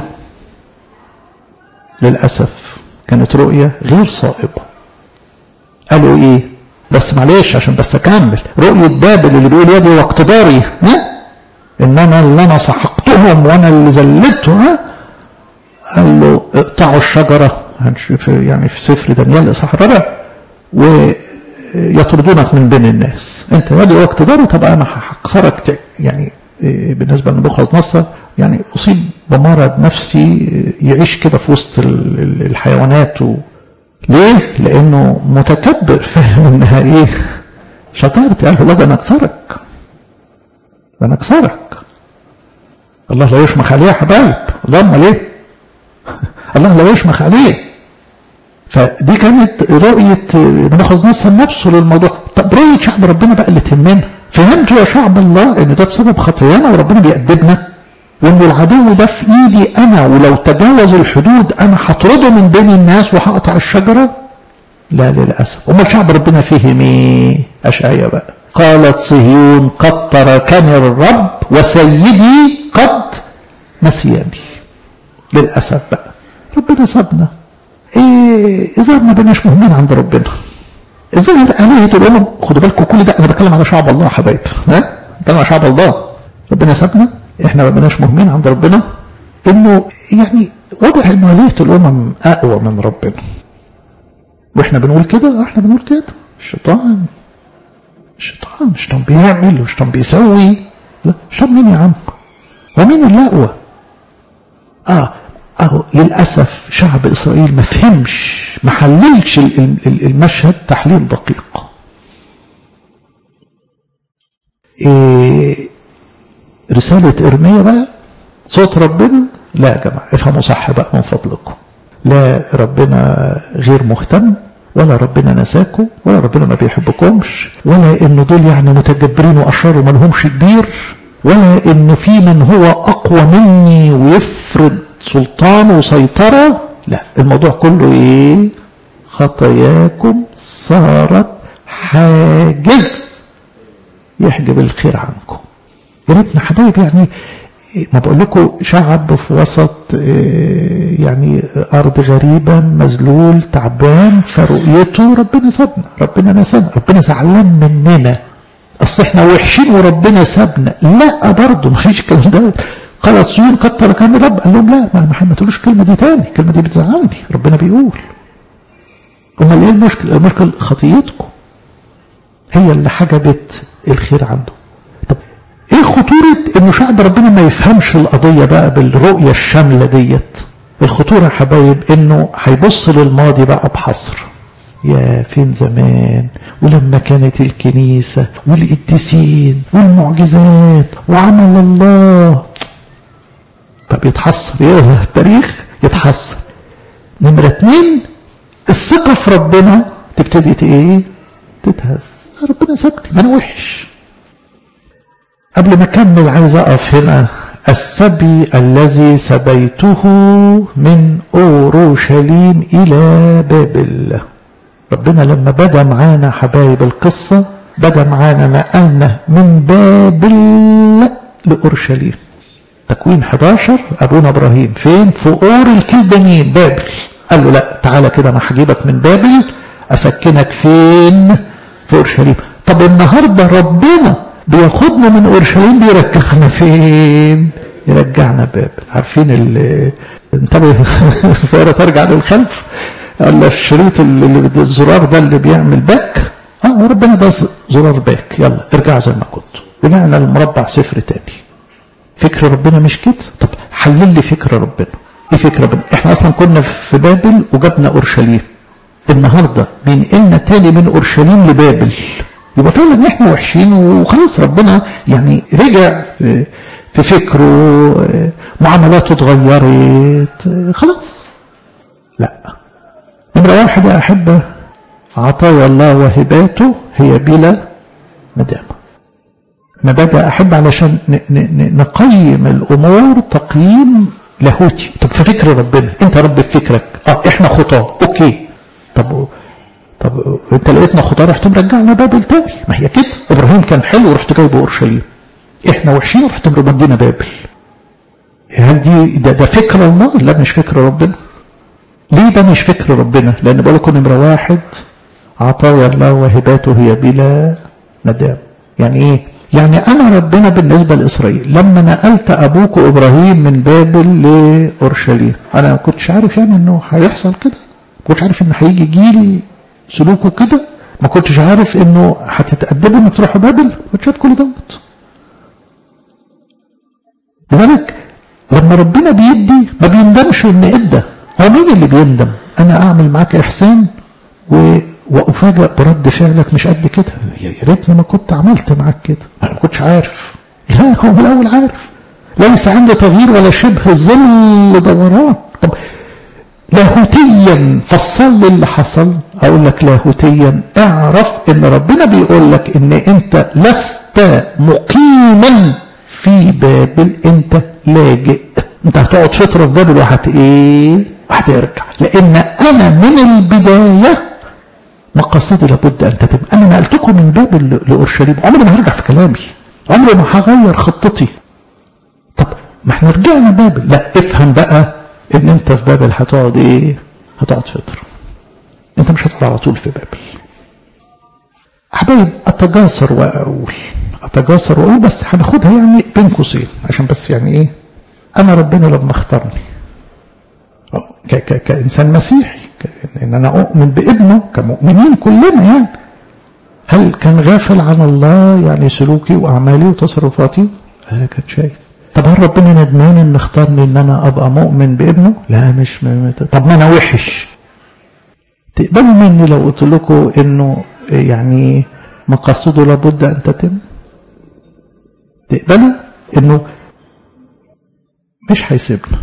للاسف كانت رؤيه غير صائبه. قالوا ايه؟ بس معلش عشان بس اكمل. رؤيه بابل اللي بيقول يدي واقتداري، ان انا سحقتهم وانا اللي زلتهم، قال له اقطعوا الشجره، هنشوف يعني في سفر دانيال اصحاح 4، ويطردونك من بين الناس. انت يدي واقتداري، طب انا هكسرك. يعني بالنسبه لنبوخذ نصر يعني اصيب بمرض نفسي يعيش كده في وسط الحيوانات. ليه؟ لانه متكبر، فاهم انها ايه؟ شطارتي. قال له ده انا اكسرك، ده انا اكسرك. الله لا يشمخ عليه يا حبايب، اللهم ليه؟ الله لا يشمخ عليه. فدي كانت رؤية نبوخذ نصر نفسه للموضوع. طب رؤية شعب ربنا بقى اللي تهمنا، فهمتوا يا شعب الله ان ده بسبب خطايانا وربنا بيأدبنا، وان العدو ده في ايدي انا، ولو تجاوز الحدود انا هطرده من بين الناس وهقطع الشجرة؟ لا للأسف. امال شعب ربنا فهم ايه؟ اشعياء بقى، قالت صهيون قد تركني الرب وسيدي قد نسياني. للأسف بقى ربنا سابنا. ايه إذا ما بناش مهمين عند ربنا؟ الظاهر آلهة الأمم. خدوا بالكم كل ده أنا بتكلم على شعب الله حبايب، بتكلم على شعب الله. ربنا سابنا، احنا ما بناش مهمين عند ربنا. انه يعني واضح ان آلهة الأمم أقوى من ربنا، واحنا بنقول كده. احنا بنقول كده. الشيطان بيعمل والشيطان بيسوي. لا، الشيطان مين يا عم؟ ومين اللي أقوى؟ للأسف شعب إسرائيل ما فهمش، ما حللش المشهد تحليل دقيق. رسالة إرميا بقى صوت ربنا، لا يا جماعة افهموا صح بقى من فضلكم. لا، ربنا غير مهتم، ولا ربنا نساكم، ولا ربنا ما بيحبكمش، ولا إنه دول يعني متجبرين وأشرار وما لهمش كبير. ولا إنه في من هو أقوى مني ويفرض سلطان وسيطرة. لا، الموضوع كله إيه؟ خطاياكم صارت حاجز يحجب الخير عنكم. يا ريتنا حبايب يعني ما بقول لكم شعب في وسط يعني أرض غريبة مذلول تعبان، فرؤيته ربنا سابنا، ربنا نسانا، ربنا زعلان مننا، أصل احنا وحشين وربنا سابنا. لا برضه ما فيش الكلام ده. قالت صيون قد تركني الرب، قال لهم لا ما تقولوش الكلمة دي تاني، الكلمة دي بتزعلني، ربنا بيقول. امال ايه المشكلة؟ المشكلة خطيتكم هي اللي حجبت الخير عنده. طب ايه خطورة انه شعب ربنا ما يفهمش القضية بقى بالرؤية الشاملة ديت؟ الخطورة يا حبايب انه هيبص للماضي بقى بحصر. يا فين زمان ولما كانت الكنيسة والقديسين والمعجزات وعمل الله. طب يتحصر، يقرا التاريخ يتحصر. نمرة 2 الثقة في ربنا تبتدي ايه؟ تتهز. ربنا سابني، ما انا وحش. قبل ما اكمل عايز اقف هنا. السبي الذي سبيته من اورشليم الى بابل. ربنا لما بدا معانا حبايب القصة بدا معانا نقلنا من بابل لأورشليم. تكوين 11 أبونا إبراهيم فين؟ في أور الكلدانيين بابل. قال له لا تعالى كده أنا هجيبك من بابل أسكنك فين؟ في أورشليم. طب النهاردة ربنا بياخدنا من أورشليم بيرجعنا فين؟ يرجعنا بابل. عارفين انتبه السيارة ترجع للخلف، قال الشريط اللي الزرار ده اللي بيعمل باك، ربنا ده زرار باك، يلا ارجعوا زي ما كنتوا. رجعنا للمربع صفر تاني. فكر ربنا مش كده؟ طب حلل لي فكر ربنا. ايه فكر ربنا؟ احنا اصلا كنا في بابل وجبنا اورشليم، النهارده بينقلنا تاني من اورشليم لبابل. يبقى فعلا احنا وحشين وخلاص ربنا يعني رجع في فكره، معاملاته اتغيرت خلاص. لا، نمرة 1 يا أحبة، عطايا الله وهباته هي بلا ندامة. ما بدأ أحب علشان نقيم الأمور تقييم لاهوتي. طب في فكر ربنا، أنت رب في فكرك، إحنا خطاة، أوكي. طب أنت لقيتنا خطاة رحت مرجعنا بابل تاني. ما هي كده، إبراهيم كان حلو ورحت جايبه أورشليم. إحنا وحشين ورحت مودينا بابل. هل ده فكر الله؟ لا مش فكر ربنا. ليه ده مش فكر ربنا؟ لأن بقول لكم نمرة 1 عطايا الله وهباته هي بلا ندام. يعني إيه؟ يعني أنا ربنا بالنسبة لإسرائيل لما نقلت أبوك إبراهيم من بابل لأورشليم، أنا ما كنتش عارف يعني إنه هيحصل كده، ما كنتش عارف إنه هيجي جيل سلوكه كده، ما كنتش عارف إنه هتتأدبوا إنك تروحوا بابل، ما كنتش عارف كل دوت. لذلك لما ربنا بيدي ما بيندمش إن إدى. هو مين اللي بيندم؟ أنا أعمل معاك إحسان وأفاجأ برد فعلك مش قد كده. يا ريتني ما كنت عملت معاك كده، أنا ما كنتش عارف. لا، هو من الأول عارف. ليس عنده تغيير ولا شبه ظل دوران. طب لاهوتيا فصل لي اللي حصل. أقول لك لاهوتيا اعرف إن ربنا بيقول لك إن أنت لست مقيما في بابل، أنت لاجئ. أنت هتقعد فترة في بابل وهترجع. لأن أنا من البداية مقاصدي لابد أن تتم. أنا نقلتكم من بابل لأورشليم، عمري ما هرجع في كلامي، عمري ما هغير خطتي. طب ما احنا رجعنا بابل. لا، افهم بقى ان انت في بابل هتقعد هتقعد فترة. انت مش هتقعد على طول في بابل. حبايب اتجاسر واقول بس هناخدها يعني بين قوسين عشان بس يعني انا ربنا لما اختارني كإنسان مسيحي، إن أنا أؤمن بابنه كمؤمنين كلنا يعني، هل كان غافل عن الله يعني سلوكي وأعمالي وتصرفاتي؟ كان شايف. طب هل ربنا ندمان إن اختارني إن أنا أبقى مؤمن بابنه؟ لا مش طب ما أنا وحش. تقبلوا مني لو قلت لكم إنه يعني مقاصده لابد أن تتم؟ تقبلوا إنه مش هيسيبنا،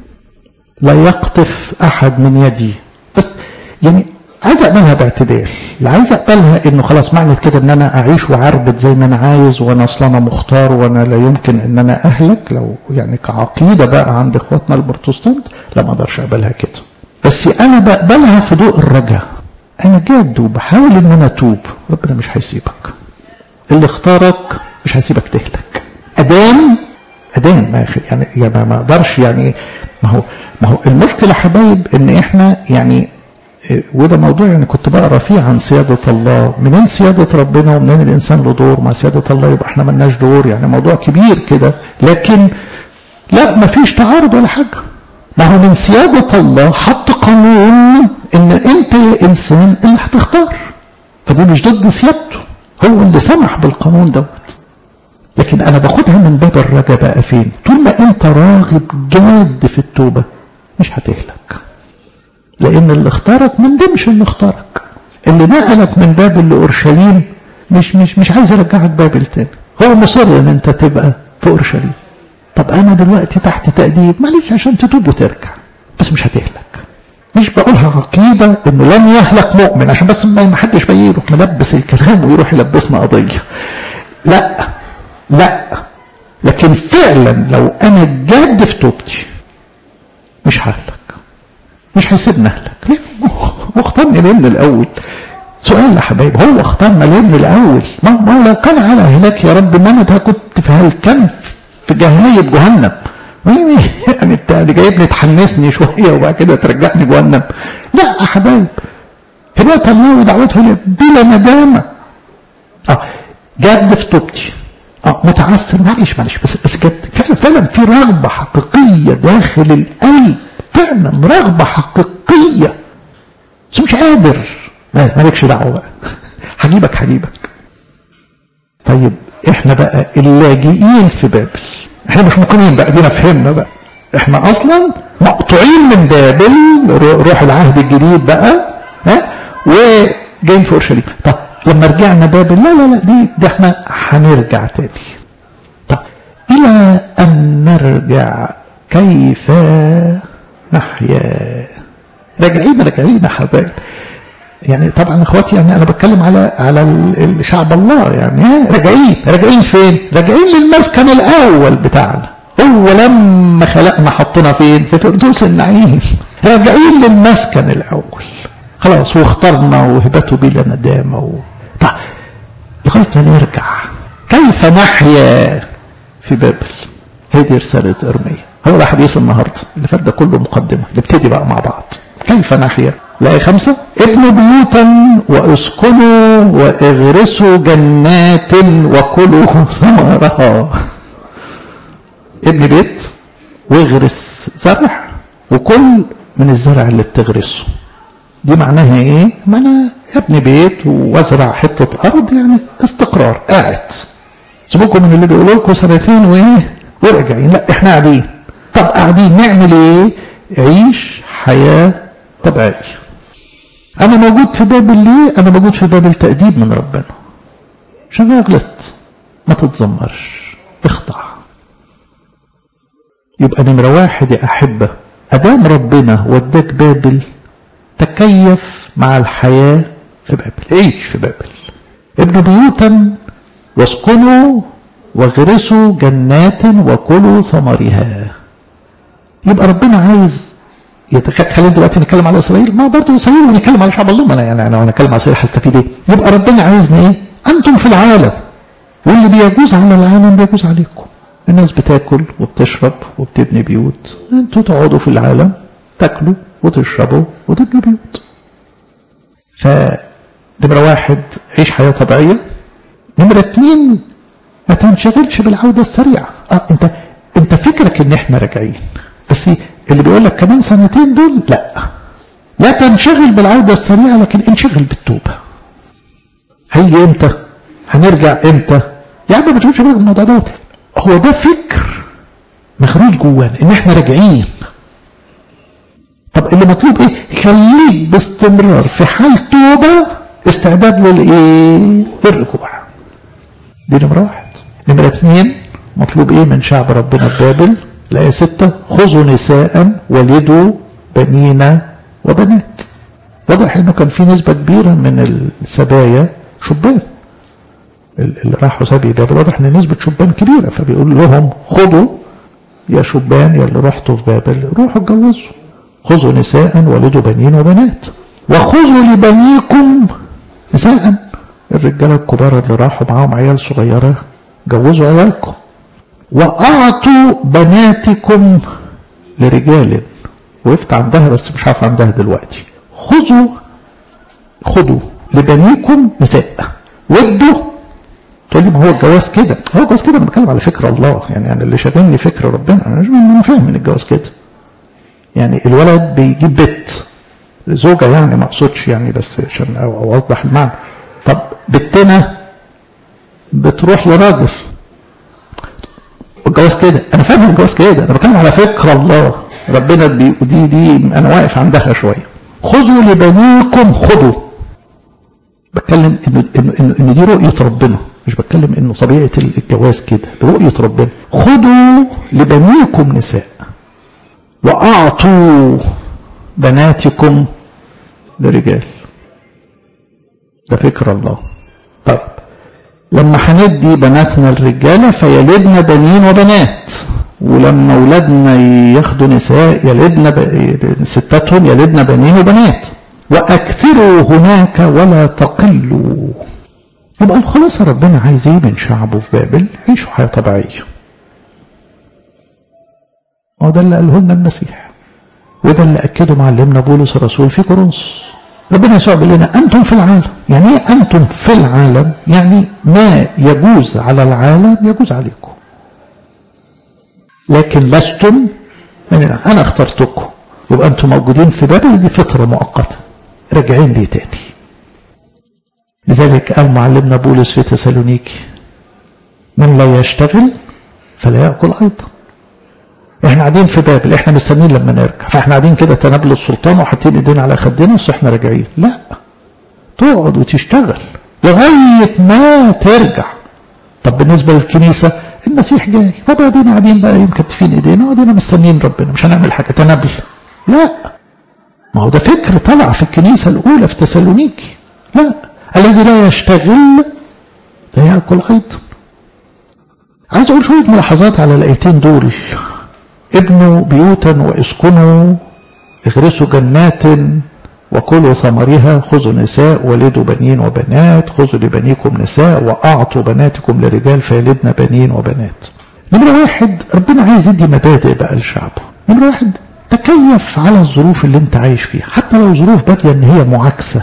لا يقطف أحد من يدي. بس يعني عايز أعملها باعتدال. اللي عايز اقبلها انه خلاص معنى كده ان انا اعيش وعربد زي ما انا عايز وانا اصلا انا مختار وانا لا يمكن ان انا اهلك، لو يعني كعقيده بقى عند اخواتنا البروتستانت لا ما اقدرش اقبلها كده. بس انا بقبلها في ضوء الرجاء، انا جاد وبحاول ان انا اتوب، ربنا مش هيسيبك، اللي اختارك مش هيسيبك تهلك. ادام يعني ما اقدرش يعني ما هو المشكله حبايب ان احنا يعني، وده موضوع يعني كنت بقرا فيه عن سياده الله، منين سياده ربنا ومنين الانسان له دور، مع سياده الله يبقى احنا ملناش دور، يعني موضوع كبير كده. لكن لا ما فيش تعارض ولا حاجه، ما هو من سياده الله حط قانون ان انت يا انسان اللي هتختار، فدي مش ضد سيادته، هو اللي سمح بالقانون دوت. لكن انا باخدها من باب الرجاء بقى فين؟ طول ما انت راغب جاد في التوبه مش هتهلك، لان اللي اختارك من ده مش اللي اختارك، اللي نقلك من بابل لاورشليم مش عايز يرجعك بابل تاني، هو مصر ان انت تبقى في اورشليم. طب انا دلوقتي تحت تأديب، معلش عشان تتوب وترجع، بس مش هتهلك. مش بقولها عقيدة انه لن يهلك مؤمن عشان بس ما حدش بقى يروح ملبس الكلام ويروح يلبسنا قضية، لا، لكن فعلا لو انا جاد في توبتي مش ههلك، مش هيسيبني اهلك. ليه؟ هو اختارني ليه من الاول؟ سؤال يا حبايب، هو اختارنا ليه من الاول؟ ما لو كان على هلاك يا رب ما انا كنت في هلكان في جهنم جهنم، يعني انت جايبني تحنسني شويه وبعد كده ترجعني جهنم؟ لا يا حبايب، هدايه الله ودعوته بلا ندامه. جد في توبتي، متعسر، معلش بس جد فعلا في رغبه حقيقيه داخل القلب، فعلا رغبه حقيقيه، بس مش قادر، مالكش دعوه بقى، هجيبك. طيب احنا بقى اللاجئين في بابل، احنا مش مقيمين بقى، دينا فهمنا بقى، احنا اصلا مقطوعين من بابل، روح العهد الجديد بقى، وجايين في اورشليم. طب لما رجعنا بابل، لا دي احنا هنرجع تاني. طب الى ان نرجع كيف نحيا؟ راجعين يا حبايب. يعني طبعا اخواتي، يعني انا بتكلم على الشعب الله، يعني راجعين فين؟ راجعين للمسكن الاول بتاعنا، هو لما خلقنا حطنا فين؟ في فردوس النعيم. راجعين للمسكن الاول خلاص، واخترنا وهبته بلا ندامه طيب لغايه ما نرجع كيف نحيا في بابل. هي دي رساله ارميا، هو ده حديث النهارده، اللي فات ده كله مقدمه، نبتدي بقى مع بعض. كيف نحيا؟ الآية 5: ابنوا بيوتا واسكنوا واغرسوا جنات وكلوا ثمرها. ابن بيت واغرس زرع وكل من الزرع اللي بتغرسه. دي معناها ايه؟ معناها ابن بيت وازرع حته ارض، يعني استقرار، قاعد. سيبوكم من اللي بيقولوا لكم سنتين وراجعين، لا احنا قاعدين. طب قاعدين نعمل ايه؟ عيش حياه طبيعيه. انا موجود في بابل ليه؟ انا موجود في بابل تأديب من ربنا، عشان اغلط ما تتذمرش، اخضع. يبقى نمرة 1 يا احبه، ادام ربنا وداك بابل تكيف مع الحياه في بابل، عيش في بابل. ابنوا بيوتا واسكنوا واغرسوا جنات وكلوا ثمرها. يبقى ربنا عايز خلينا دلوقتي نتكلم على اسرائيل، ما برضه اسرائيل ونتكلم على شعب الله، ما انا هنتكلم على اسرائيل هستفيد ايه؟ يبقى ربنا عايزنا ايه؟ انتم في العالم، واللي بيجوز على العالم بيجوز عليكم. الناس بتاكل وبتشرب وبتبني بيوت، انتوا تقعدوا في العالم تاكلوا وتشربوا وتبنوا بيوت. فنمرة 1 عيش حياة طبيعية. نمرة 2 ما تنشغلش بالعودة السريعة. انت فكرك ان احنا راجعين، بس اللي بيقول لك كمان سنتين دول لا تنشغل بالعودة السريعة، لكن انشغل بالتوبة. هيجي امتى؟ هنرجع امتى؟ يا عم ما تشغلش بالك بالموضوع دوت، هو ده فكر مخروج جوانا ان احنا راجعين. طب اللي مطلوب ايه؟ خليك باستمرار في حال توبة، استعداد للايه؟ للرجوع. دي نمرة 1. نمرة 2 مطلوب ايه من شعب ربنا في بابل؟ الآية 6: خذوا نساء ولدوا بنين وبنات. واضح انه كان في نسبة كبيرة من السبايا شبان اللي راحوا سبي بابل، واضح ان نسبة شبان كبيرة، فبيقول لهم خدوا يا شبان يا اللي رحتوا في بابل روحوا اتجوزوا، خذوا نساء ولدوا بنين وبنات، وخذوا لبنيكم نساء، الرجالة الكبار اللي راحوا معاهم عيال صغيرة جوزوا عيالكم، وأعطوا بناتكم لرجال. وقفت عندها بس مش عارف عندها دلوقتي. خذوا لبنيكم نساء، ودوا. تقول لي ما هو الجواز كده، هو الجواز كده، انا بتكلم على فكر الله، يعني اللي شاغلني فكر ربنا، انا فاهم ان الجواز كده، يعني الولد بيجيب بنت زوجة، يعني ما اقصدش يعني بس عشان اوضح المعنى. طب بنتنا بتروح لراجل، الجواز كده، انا فاهم الجواز كده، انا بتكلم على فكر الله ربنا دي انا واقف عندها شويه. خذوا لبنيكم، خذوا، بتكلم انه دي رؤيه ربنا، مش بتكلم انه طبيعه الجواز كده، رؤيه ربنا. خذوا لبنيكم نساء واعطوا بناتكم لرجال. ده فكر الله. طيب لما هندي بناتنا الرجاله فيلدنا بنين وبنات، ولما اولادنا ياخدوا نساء يلدنا ستاتهم يلدنا بنين وبنات، واكثروا هناك ولا تقلوا. يبقى الخلاصه ربنا عايز ايه من شعبه في بابل؟ عيشوا حياه طبيعيه. وده اللي قاله لنا المسيح، وده اللي اكده معلمنا بولس الرسول في كورنثوس. ربنا يسوع بيقول لنا انتم في العالم. يعني ايه انتم في العالم؟ يعني ما يجوز على العالم يجوز عليكم، لكن لستم من انا اخترتكم. يبقى انتم موجودين في بابل، دي فتره مؤقته، راجعين لي تاني. لذلك قال معلمنا بولس في تسالونيكي من لا يشتغل فلا ياكل ايضا. احنا قاعدين في بابل، احنا مستنيين لما نرجع، فاحنا قاعدين كده تنابل السلطان وحاطين ايدينا على خدنا بس احنا راجعين. لا، تقعد وتشتغل لغايه ما ترجع. طب بالنسبه للكنيسه المسيح جاي، طب قاعدين بقى مكتفين ايدينا وقاعدين مستنيين ربنا، مش هنعمل حاجه تنابل. لا، ما هو ده فكر طلع في الكنيسه الاولى في تسالونيكي. لا، الذي لا يشتغل لا ياكل ايضا. عايز اقول شويه ملاحظات على الايتين دول. ابنوا بيوتا واسكنوا، اغرسوا جنات وكلوا ثمرها، خذوا نساء ولدوا بنين وبنات، خذوا لبنيكم نساء واعطوا بناتكم لرجال فيلدن بنين وبنات. نمرة واحد، ربنا عايز يدي مبادئ بقى لشعبه. نمرة واحد، تكيف على الظروف اللي انت عايش فيها، حتى لو ظروف بادية ان هي معاكسة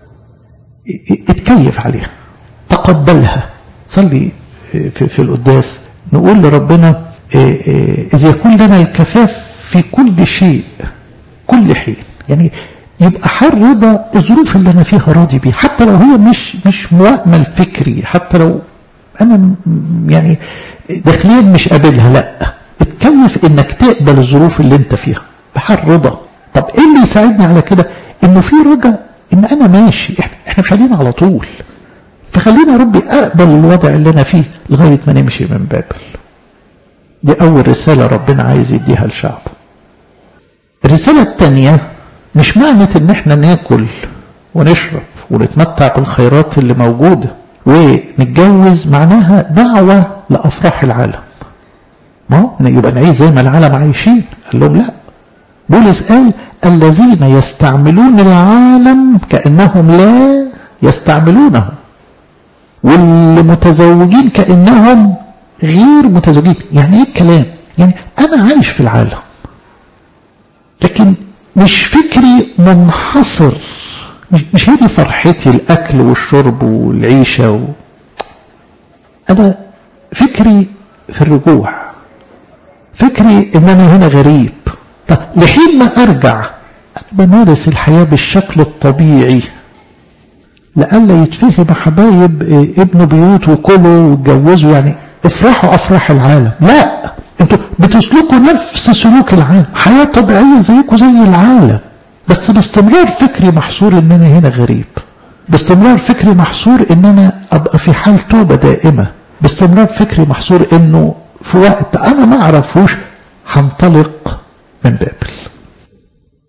اتكيف عليها، تقبلها. صلي في القداس نقول لربنا إذ يكون لنا الكفاف في كل شيء كل حين. يعني يبقى حال رضا الظروف اللي أنا فيها راضي بيها، حتى لو هي مش مؤمل فكري، حتى لو أنا يعني داخليا مش قابلها. لا، اتكيف إنك تقبل الظروف اللي أنت فيها بحال رضا. طب إيه اللي يساعدني على كده؟ إنه في رجا إن أنا ماشي، إحنا مش قاعدين على طول، فخلينا يا ربي أقبل الوضع اللي أنا فيه لغاية ما نمشي من بابل. دي أول رسالة ربنا عايز يديها لشعبه. الرسالة الثانية، مش معنى إن إحنا ناكل ونشرب ونتمتع بالخيرات اللي موجودة ونتجوز معناها دعوة لأفراح العالم. ما يبقى نعيش زي ما العالم عايشين. قال لهم لا. بولس قال الذين يستعملون العالم كأنهم لا يستعملونه، واللي متزوجين كأنهم غير متزوجين. يعني ايه الكلام؟ يعني انا عايش في العالم لكن مش فكري منحصر، مش هي دي فرحتي الاكل والشرب والعيشه انا فكري في الرجوع، فكري ان انا هنا غريب. طب لحين ما ارجع انا بمارس الحياه بالشكل الطبيعي، لألا يتفهم حبايب ابن بيوت وكلوا واتجوزوا يعني افرحوا افراح العالم. لا، انتوا بتسلكوا نفس سلوك العالم، حياة طبيعية زيكم زي العالم، بس باستمرار فكري محصور ان انا هنا غريب، باستمرار فكري محصور ان انا ابقى في حال توبة دائمة، باستمرار فكري محصور انه في وقت انا ما اعرفوش هنطلق من بابل.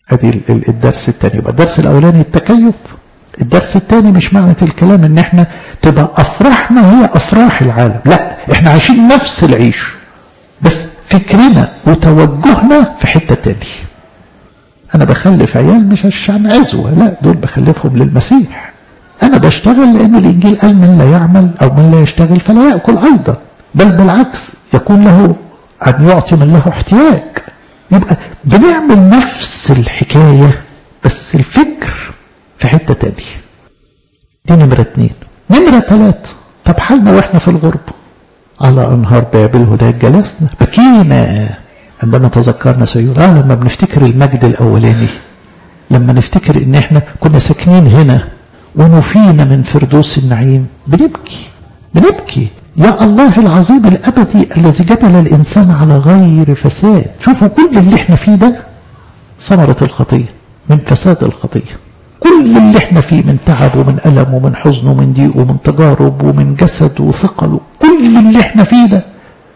ادي الدرس الثاني. يبقى الدرس الاولاني التكيف. الدرس الثاني مش معنى الكلام ان احنا تبقى افراحنا هي افراح العالم، لا، احنا عايشين نفس العيش بس فكرنا وتوجهنا في حتة تانية. انا بخلف عيال مش عشان عزوة، لا، دول بخلفهم للمسيح. انا بشتغل لان الانجيل قال من لا يعمل او من لا يشتغل فلا يأكل ايضا، بل بالعكس يكون له ان يعطي من له احتياج. يبقى بنعمل نفس الحكاية بس الفكر في حتة تانية. دي نمرة 2. نمرة 3، طب حالنا واحنا في الغربة؟ على انهار بابل هناك جلسنا بكينا عندما تذكرنا سيول. لما بنفتكر المجد الاولاني، لما نفتكر ان احنا كنا ساكنين هنا ونفينا من فردوس النعيم، بنبكي. يا الله العظيم الابدي الذي جبل الانسان على غير فساد. شوفوا كل اللي احنا فيه ده ثمرة الخطية، من فساد الخطية. كل اللي احنا فيه من تعب ومن ألم ومن حزن ومن ضيق ومن تجارب ومن جسد وثقل، كل اللي احنا فيه ده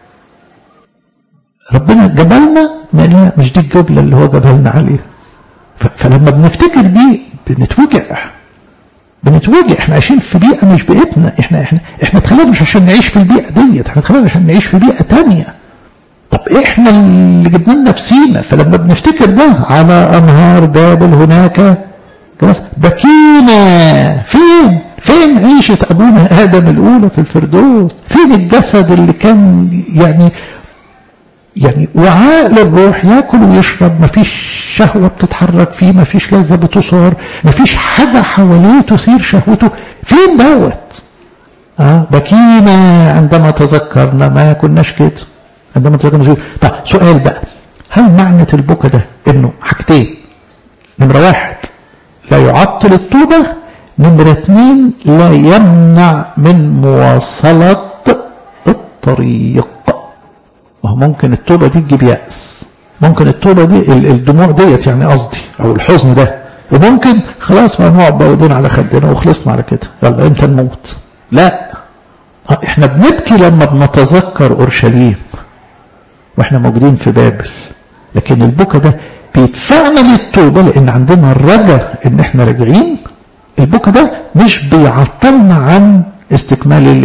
ربنا جبلنا، ما مش دي الجبلة اللي هو جبلنا عليها. فلما بنفتكر دي بنتوجع. احنا عايشين في بيئة مش بيئتنا. احنا اتخلقنا مش عشان نعيش في البيئة ديت، احنا اتخلقنا عشان نعيش في بيئة تانية. طب احنا اللي جبنا نفسينا. فلما بنفتكر ده على انهار بابل هناك خلاص بكينا. فين عيشة ابونا ادم الاولى في الفردوس؟ فين الجسد اللي كان يعني وعاء للروح، ياكل ويشرب، مفيش شهوة بتتحرك فيه، مفيش لذة بتصار، مفيش حاجة حواليه تثير شهوته. فين دوت؟ بكينا عندما تذكرنا. ما كناش كده عندما تذكرنا. طب سؤال بقى، هل معنى البكا ده انه حاجتين؟ نمرة 1 لا يعطل التوبة، نمرة 2 لا يمنع من مواصلة الطريق. وهو ممكن التوبة دي تجيب يأس، ممكن التوبة دي الدموع ديت يعني قصدي او الحزن ده، وممكن خلاص ما نقعد باودين على خدنا وخلصنا على كده، يلا امتى نموت؟ لا، احنا بنبكي لما بنتذكر اورشليم واحنا موجودين في بابل، لكن البكا ده بيدفعنا للتوبة لان عندنا الرجاء ان احنا راجعين. البكا ده مش بيعطلنا عن استكمال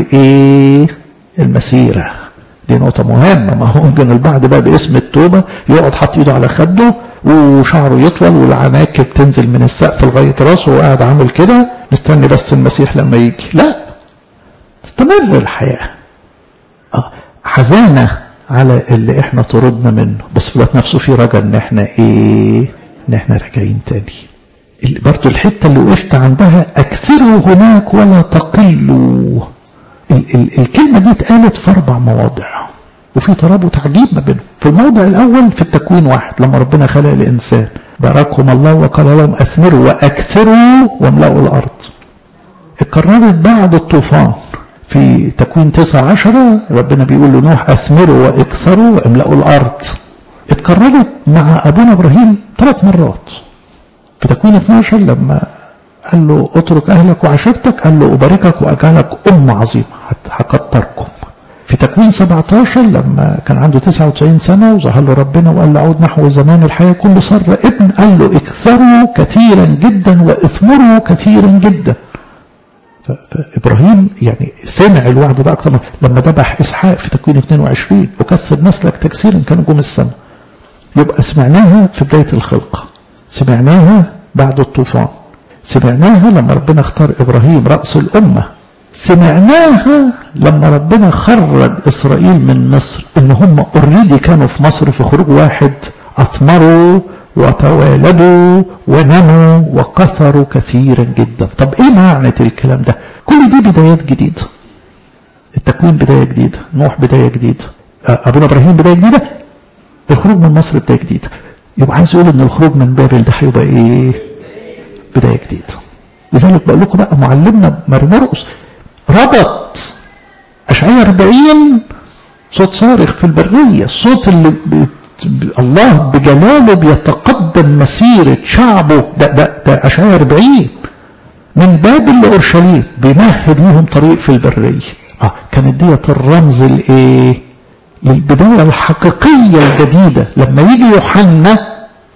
المسيرة. دي نقطة مهمة. ما هو ممكن البعض بقى باسم التوبة يقعد حاط ايده على خده وشعره يطول والعناكب تنزل من السقف لغاية راسه وقاعد عامل كده مستني بس المسيح لما يجي. لا، تستمر الحياة. حزانة على اللي احنا طردنا منه، بس في الوقت نفسه في رجاء ان احنا ان احنا راجعين تاني. برضو الحتة اللي وقفت عندها اكثروا هناك ولا تقلوا. الكلمة دي اتقالت في 4 مواضع وفي ترابط عجيب ما بينهم. في الموضع الأول في التكوين 1 لما ربنا خلق الإنسان باركهم الله وقال لهم أثمروا وأكثروا واملأوا الأرض. اتكررت بعد الطوفان في تكوين 19 ربنا بيقول لنوح أثمروا وأكثروا واملأوا الأرض. اتكررت مع أبونا إبراهيم 3 مرات. في تكوين 12 لما قال له اترك أهلك وعشيرتك، قال له أباركك وأجعلك عظيمة هكتركم. في تكوين 17 لما كان عنده 99 سنة وظهر له ربنا وقال له عود نحو زمان الحياة كل صار ابن، قال له اكثروا كثيرا جدا واثمروا كثيرا جدا. فإبراهيم يعني سمع الوعد ده أكثر لما ذبح إسحاق في تكوين 22 وكسر نسلك تكسيرا كانوا جم السماء. يبقى سمعناها في بداية الخلقة، سمعناها بعد الطوفان، سمعناها لما ربنا اختار إبراهيم رأس الأمة، سمعناها لما ربنا خرج إسرائيل من مصر إن هم اوريدي كانوا في مصر في خروج 1 أثمروا وتوالدوا ونموا وكثروا كثيرا جدا. طب إيه معنى الكلام ده؟ كل دي بدايات جديدة. التكوين بداية جديدة، نوح بداية جديدة، أبونا إبراهيم بداية جديدة، الخروج من مصر بداية جديدة. يبقى عايز يقول إن الخروج من بابل ده هيبقى إيه؟ بداية جديدة. لذلك بقول لكم بقى معلمنا مرقس ربط أشعياء 40 صوت صارخ في البرية، الصوت اللي الله بجلاله بيتقدم مسيرة شعبه. ده أشعياء 40 من بابل لأورشليم بيمهد لهم طريق في البرية. كانت ديت الرمز للبداية الحقيقية الجديدة. لما يجي يوحنا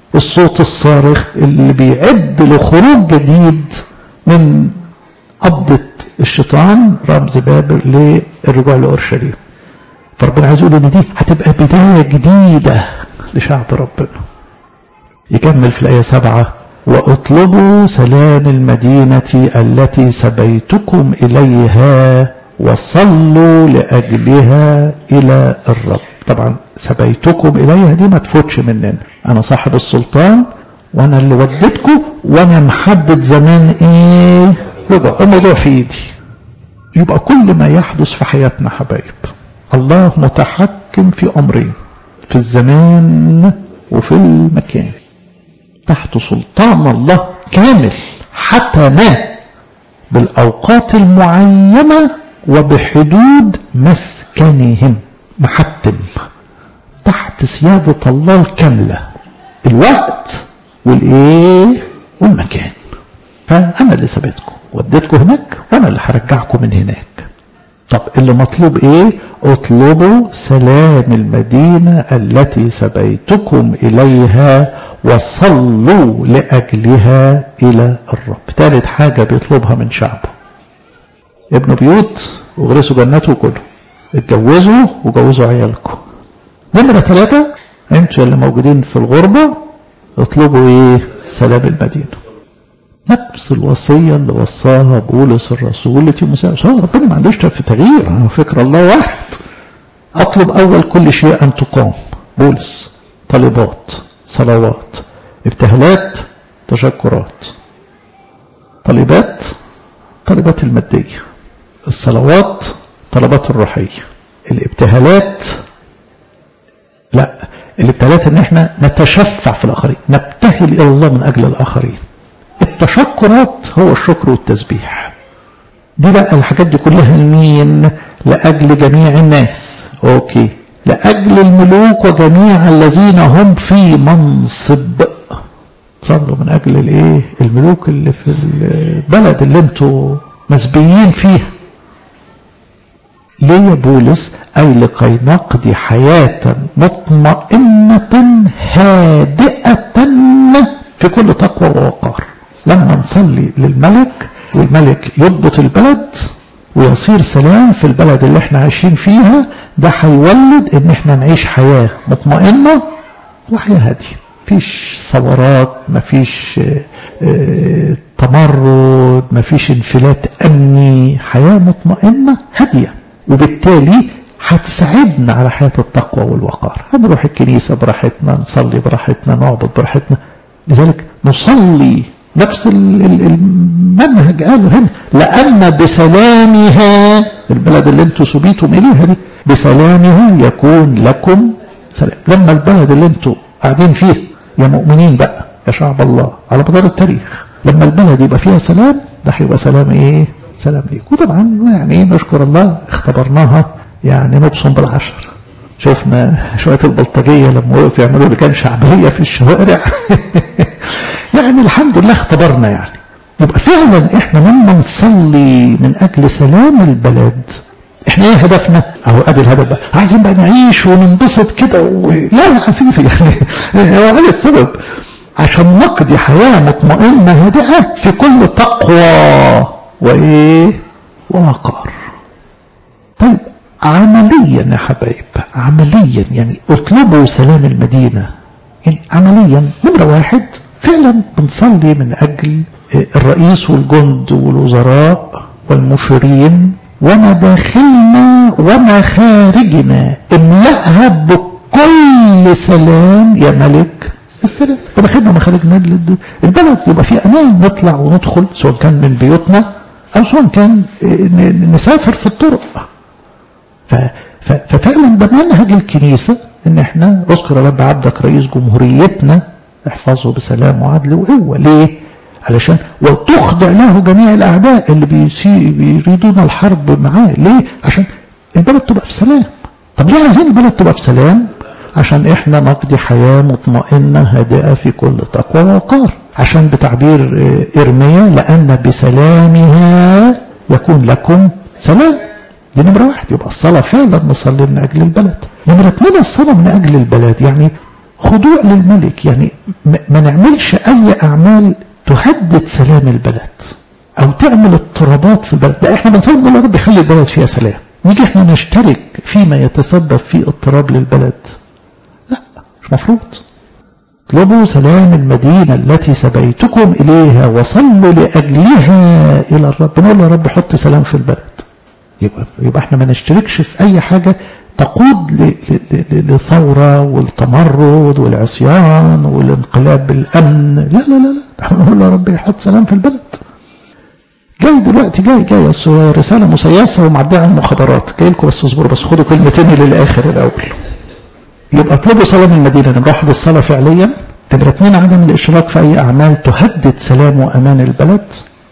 الصوت الصارخ اللي بيعد لخروج جديد من قبضة الشيطان رمز بابل للرجوع لأورشليم. فربنا عايز يقول ان دي هتبقى بداية جديدة لشعب ربنا. يكمل في الآية 7: واطلبوا سلام المدينة التي سبيتكم إليها وصلوا لأجلها إلى الرب. طبعا سبيتكم إليها دي ما تفوتش مننا، أنا صاحب السلطان وأنا اللي وديتكم وأنا محدد زمان إيه رجوع، الموضوع في إيدي. يبقى كل ما يحدث في حياتنا حبايب الله متحكم في أمرين، في الزمان وفي المكان، تحت سلطان الله كامل، حتى ما بالأوقات المعينة وبحدود مسكنهم، محتم تحت سيادة الله الكاملة، الوقت والمكان. فأنا اللي سبيتكم وديتكم هناك وأنا اللي هرجعكم من هناك. طب اللي مطلوب ايه؟ اطلبوا سلام المدينة التي سبيتكم إليها وصلوا لأجلها إلى الرب. ثالث حاجة بيطلبها من شعبه: ابنوا بيوت وغرسوا جناته كله، اتجوزوا وجوزوا عيالكم. نمرة 3: انتوا اللي موجودين في الغربة اطلبوا ايه؟ سلام المدينة. نفس الوصية اللي وصاها بولس الرسول لتيموثاوس. ربنا ما عندوش في تغيير، فكر الله واحد. اطلب اول كل شيء ان تقام. بولس: طلبات، صلوات، ابتهالات، تشكرات. طلبات المادية، الصلوات طلبات الروحية، الابتهالات الابتهالات ان احنا نتشفع في الاخرين، نبتهل الى الله من اجل الاخرين. التشكرات هو الشكر والتسبيح. دي بقى الحاجات دي كلها لمين؟ لأجل جميع الناس. اوكي، لأجل الملوك وجميع الذين هم في منصب. صلوا من أجل الملوك اللي في البلد اللي انتوا مسبيين فيها. ليه يا بولس؟ أي لكي نقضي حياة مطمئنة هادئة في كل تقوى ووقار. لما نصلي للملك والملك يضبط البلد ويصير سلام في البلد اللي احنا عايشين فيها، ده هيولد ان احنا نعيش حياة مطمئنة وحياة هادية، مفيش ثورات، مفيش تمرد، مفيش انفلات امني، حياة مطمئنة هادية. وبالتالي هتساعدنا على حياة التقوى والوقار. هنروح الكنيسة براحتنا، نصلي براحتنا، نعبد براحتنا. لذلك نصلي نفس المنهج قالوا هنا: لأن بسلامها، البلد اللي انتوا سبيتم إليها دي، بسلامها يكون لكم سلام. لما البلد اللي انتوا قاعدين فيه يا مؤمنين بقى يا شعب الله على مدار التاريخ، لما البلد يبقى فيها سلام، ده هيبقى سلام سلام ليك. وطبعا يعني نشكر الله اختبرناها، يعني نبصم بالعشر. شفنا شوية البلطجية لما وقفوا يعملوا اللي كان شعبية في الشوارع يعني الحمد لله اختبرنا. يعني يبقى فعلا احنا لما نصلي من اجل سلام البلد، احنا ايه هدفنا؟ اهو ادي الهدف بقى، عايزين بقى نعيش وننبسط كده لا يا عزيزي، يعني هو هذا السبب، عشان نقضي حياة مطمئنة هادئة في كل تقوى ووقار. طيب عمليا يا حبايب، عمليا يعني اطلبوا سلام المدينة. يعني عمليا نمرة 1 فعلا بنصلي من أجل الرئيس والجند والوزراء والمشيرين ومداخلنا ومخارجنا، املأها بكل سلام يا ملك السلام. مداخلنا ومخارجنا البلد يبقى فيه أمان، نطلع وندخل سواء كان من بيوتنا أو سواء كان نسافر في الطرق. ففعلا ده منهج الكنيسة ان احنا اذكر رب عبدك رئيس جمهوريتنا احفظه بسلام وعدل وقوة. ليه؟ علشان وتخضع له جميع الاعداء اللي بيريدون الحرب معاه. ليه؟ عشان البلد تبقى في سلام. طب ليه عايزين البلد تبقى في سلام؟ عشان احنا نقضي حياة مطمئنة هادئة في كل تقوى ووقار. عشان بتعبير ارميا: لان بسلامها يكون لكم سلام. دي نمرة 1. يبقى الصلاة فعلا نصلي من أجل البلد. نمرة 2 الصلاة من أجل البلد، يعني خضوع للملك، يعني ما نعملش أي أعمال تهدد سلام البلد أو تعمل اضطرابات في البلد. ده احنا بنصلي يا رب يخلي البلد فيها سلام، نيجي احنا نشترك فيما يتسبب في اضطراب للبلد؟ لا، مش مفروض. اطلبوا سلام المدينة التي سبيتكم إليها وصلوا لأجلها إلى الرب. نقول يا رب حط سلام في البلد. يبقى احنا ما نشتركش في أي حاجة تقود للثورة والتمرد والعصيان والانقلاب بالأمن. لا لا لا لا، احنا نقول يا رب يحط سلام في البلد. جاي دلوقتي جاي رسالة مسيسة ومعدية عن المخابرات، جاي لكم بس اصبروا، بس خدوا كلمتين للآخر الأول. يبقى اطلبوا سلام المدينة. نمرة 1 الصلاة فعليا. نمرة 2 عدم الاشتراك في أي أعمال تهدد سلام وأمان البلد.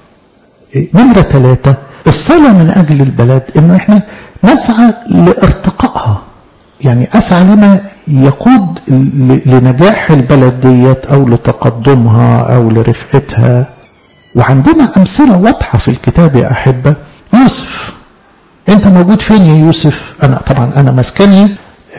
نمرة 3 الصلاة من أجل البلد، إنه إحنا نسعى لارتقائها، يعني أسعى لما يقود لنجاح البلد ديت أو لتقدمها أو لرفعتها. وعندنا أمثلة واضحة في الكتاب يا أحبة. يوسف، أنت موجود فين يا يوسف؟ أنا مسكني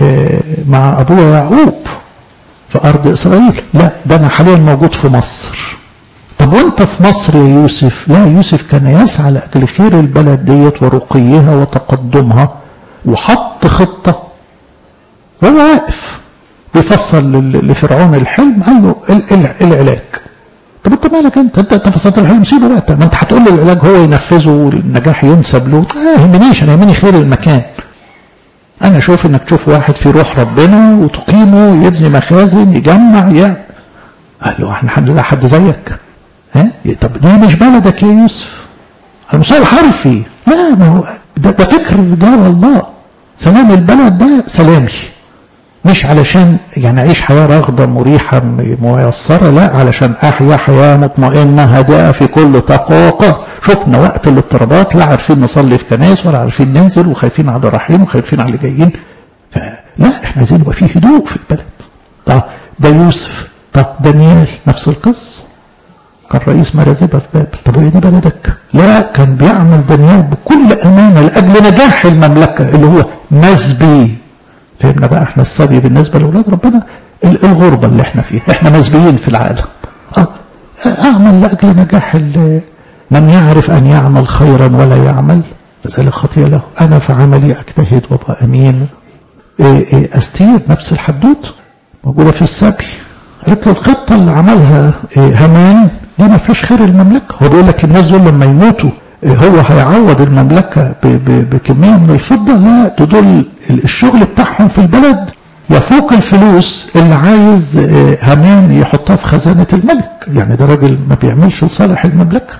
مع أبوه يعقوب في أرض إسرائيل. لا، ده أنا حاليا موجود في مصر. طب وانت في مصر يا يوسف؟ لا، يوسف كان يسعى لأجل خير البلد ديت ورقيها وتقدمها، وحط خطة وهو واقف بيفصل لفرعون الحلم. قال له العلاج. طب انت مالك؟ انت فصلت الحلم، سيبه بقى. ما انت هتقول له العلاج هو ينفذه والنجاح ينسب له. يهمنيش، انا يهمني خير المكان. انا اشوف انك تشوف واحد في روح ربنا وتقيمه، يبني مخازن، يجمع قال له احنا حد زيك؟ طب دي مش بلدك يا يوسف؟ المستوى حرفي. لا، ما هو ده فكر رجال الله. سلام البلد ده سلامي، مش علشان يعني اعيش حياة رغدة مريحة ميسرة، لا، علشان احيا حياة مطمئنة هادئة في كل تقوى. شفنا وقت الاضطرابات لا عارفين نصلي في كنائس ولا عارفين ننزل، وخايفين على الرايحين وخايفين على اللي جايين. فلا، احنا عايزين يبقى فيه هدوء في البلد. طب ده يوسف. طب دانيال نفس القصة، كان رئيس مرازبة في بابل. طب وهي دي بلدك؟ لا، كان بيعمل دانيال بكل أمانة لأجل نجاح المملكة اللي هو مسبي. فهمنا بقى احنا السبي بالنسبة لأولاد ربنا الغربة اللي احنا فيها. احنا مسبيين في العالم. أعمل لأجل نجاح من يعرف أن يعمل خيرا ولا يعمل فذلك خطيئة له. أنا في عملي أجتهد وابقى أمين. أستير نفس الحدوت موجودة في السبي. قالت له الخطة اللي عملها هامان دي ما فيهاش خير المملكة. هو بيقول لك الناس دول لما يموتوا هو هيعوض المملكة بكمية من الفضة؟ لا، دول الشغل بتاعهم في البلد يفوق الفلوس اللي عايز هامان يحطها في خزانة الملك. يعني ده راجل ما بيعملش لصالح المملكة.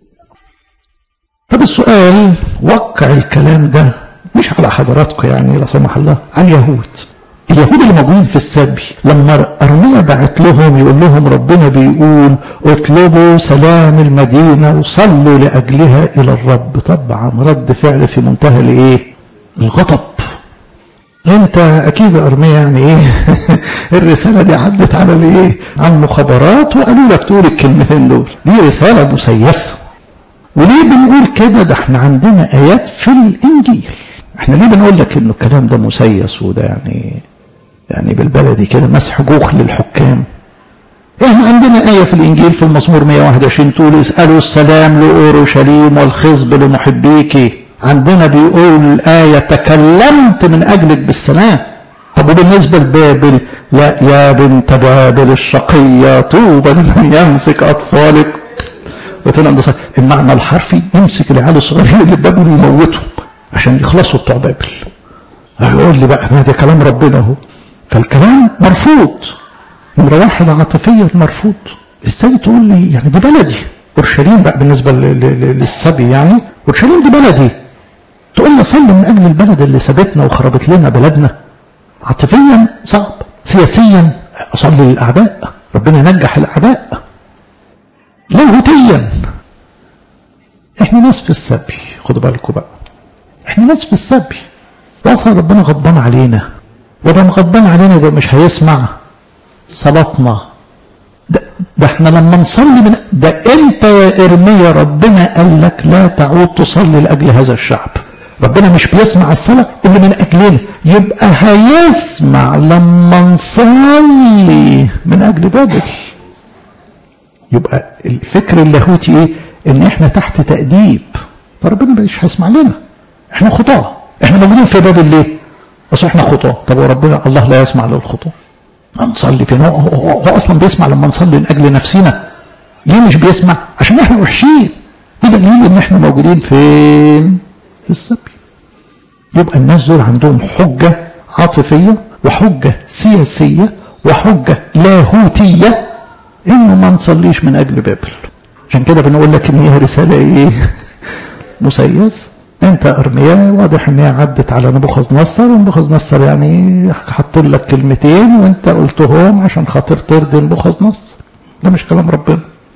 طب السؤال، وقع الكلام ده مش على حضراتكم يعني لا سمح الله، عن اليهود اللي موجودين في السبي. لما أرميا بعت لهم يقول لهم ربنا بيقول اطلبوا سلام المدينة وصلوا لأجلها إلى الرب. طبعا رد فعل في منتهى الايه؟ الغضب. انت اكيد أرميا يعني ايه الرسالة دي عدت على الايه؟ على المخابرات وقالوا لك تقول الكلمتين دول. دي رسالة مسيسة. وليه بنقول كده؟ ده احنا عندنا آيات في الإنجيل. احنا ليه بنقول لك انه الكلام ده مسيس وده يعني بالبلدي كده مسح جوخ للحكام؟ احنا عندنا آية في الإنجيل في المزمور 121 تقول اسألوا السلام لأورشليم والخصب لمحبيك. عندنا بيقول آية تكلمت من أجلك بالسلام. طب وبالنسبة لبابل؟ لا، يا بنت بابل الشقية طوبى لمن يمسك أطفالك. المعنى الحرفي يمسك العيال الصغيرين اللي بابل ويموتهم عشان يخلصوا بتوع بابل. يقول لي بقى هذا كلام ربنا اهو. فالكلام مرفوض. نمرة 1 عاطفيا مرفوض. ازاي تقول لي يعني دي بلدي؟ اورشليم بقى بالنسبة للسبي، يعني اورشليم دي بلدي، تقول لي صلي من اجل البلد اللي سابتنا وخربت لنا بلدنا؟ عاطفيا صعب. سياسيا اصلي للاعداء، ربنا ينجح الاعداء. لاهوتيا احنا ناس في السبي، خدوا بالكم بقى، احنا ناس في السبي. وصل ربنا غضبان علينا، وده غضبان علينا يبقى مش هيسمع صلاتنا. ده احنا لما نصلي ده انت يا ارميا ربنا قال لك لا تعود تصلي لاجل هذا الشعب. ربنا مش بيسمع الصلاة اللي من أجلنا، يبقى هيسمع لما نصلي من أجل بابل. يبقى الفكر اللاهوتي ايه؟ ان احنا تحت تأديب، فربنا مش هيسمع لنا، احنا خطاة، احنا موجودين في بابل ليه؟ بس احنا خطاة. طب وربنا الله لا يسمع للخطاة؟ نصلي فين؟ هو اصلا بيسمع لما نصلي من اجل نفسنا. ليه مش بيسمع؟ عشان احنا وحشين. ده دليل ان احنا موجودين فين؟ في السبي. يبقى الناس دول عندهم حجة عاطفية وحجة سياسية وحجة لاهوتية انه ما نصليش من اجل بابل. عشان كده بنقول لك ان هي رسالة ايه؟ مسيس. انت ارميا واضح ان هي عدت على نبوخذ نصر، ونبوخذ نصر يعني حط لك كلمتين وانت قلتهم عشان خاطر ترضي نبوخذ نصر. ده مش كلام ربنا.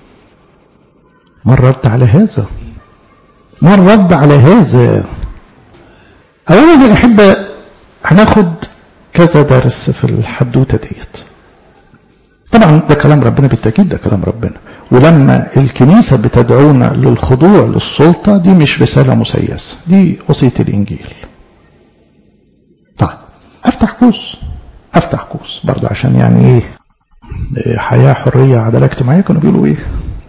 من رد على هذا؟ من رد على هذا؟ اولا يا احبه هناخد كذا درس في الحدوته ديت. طبعا ده كلام ربنا بالتاكيد، ده كلام ربنا. ولما الكنيسه بتدعونا للخضوع للسلطه، دي مش رساله مسيسه، دي وصيه الانجيل. طيب افتح قوس برضه عشان يعني ايه؟ حياه حريه عداله اجتماعيه كانوا بيقولوا ايه؟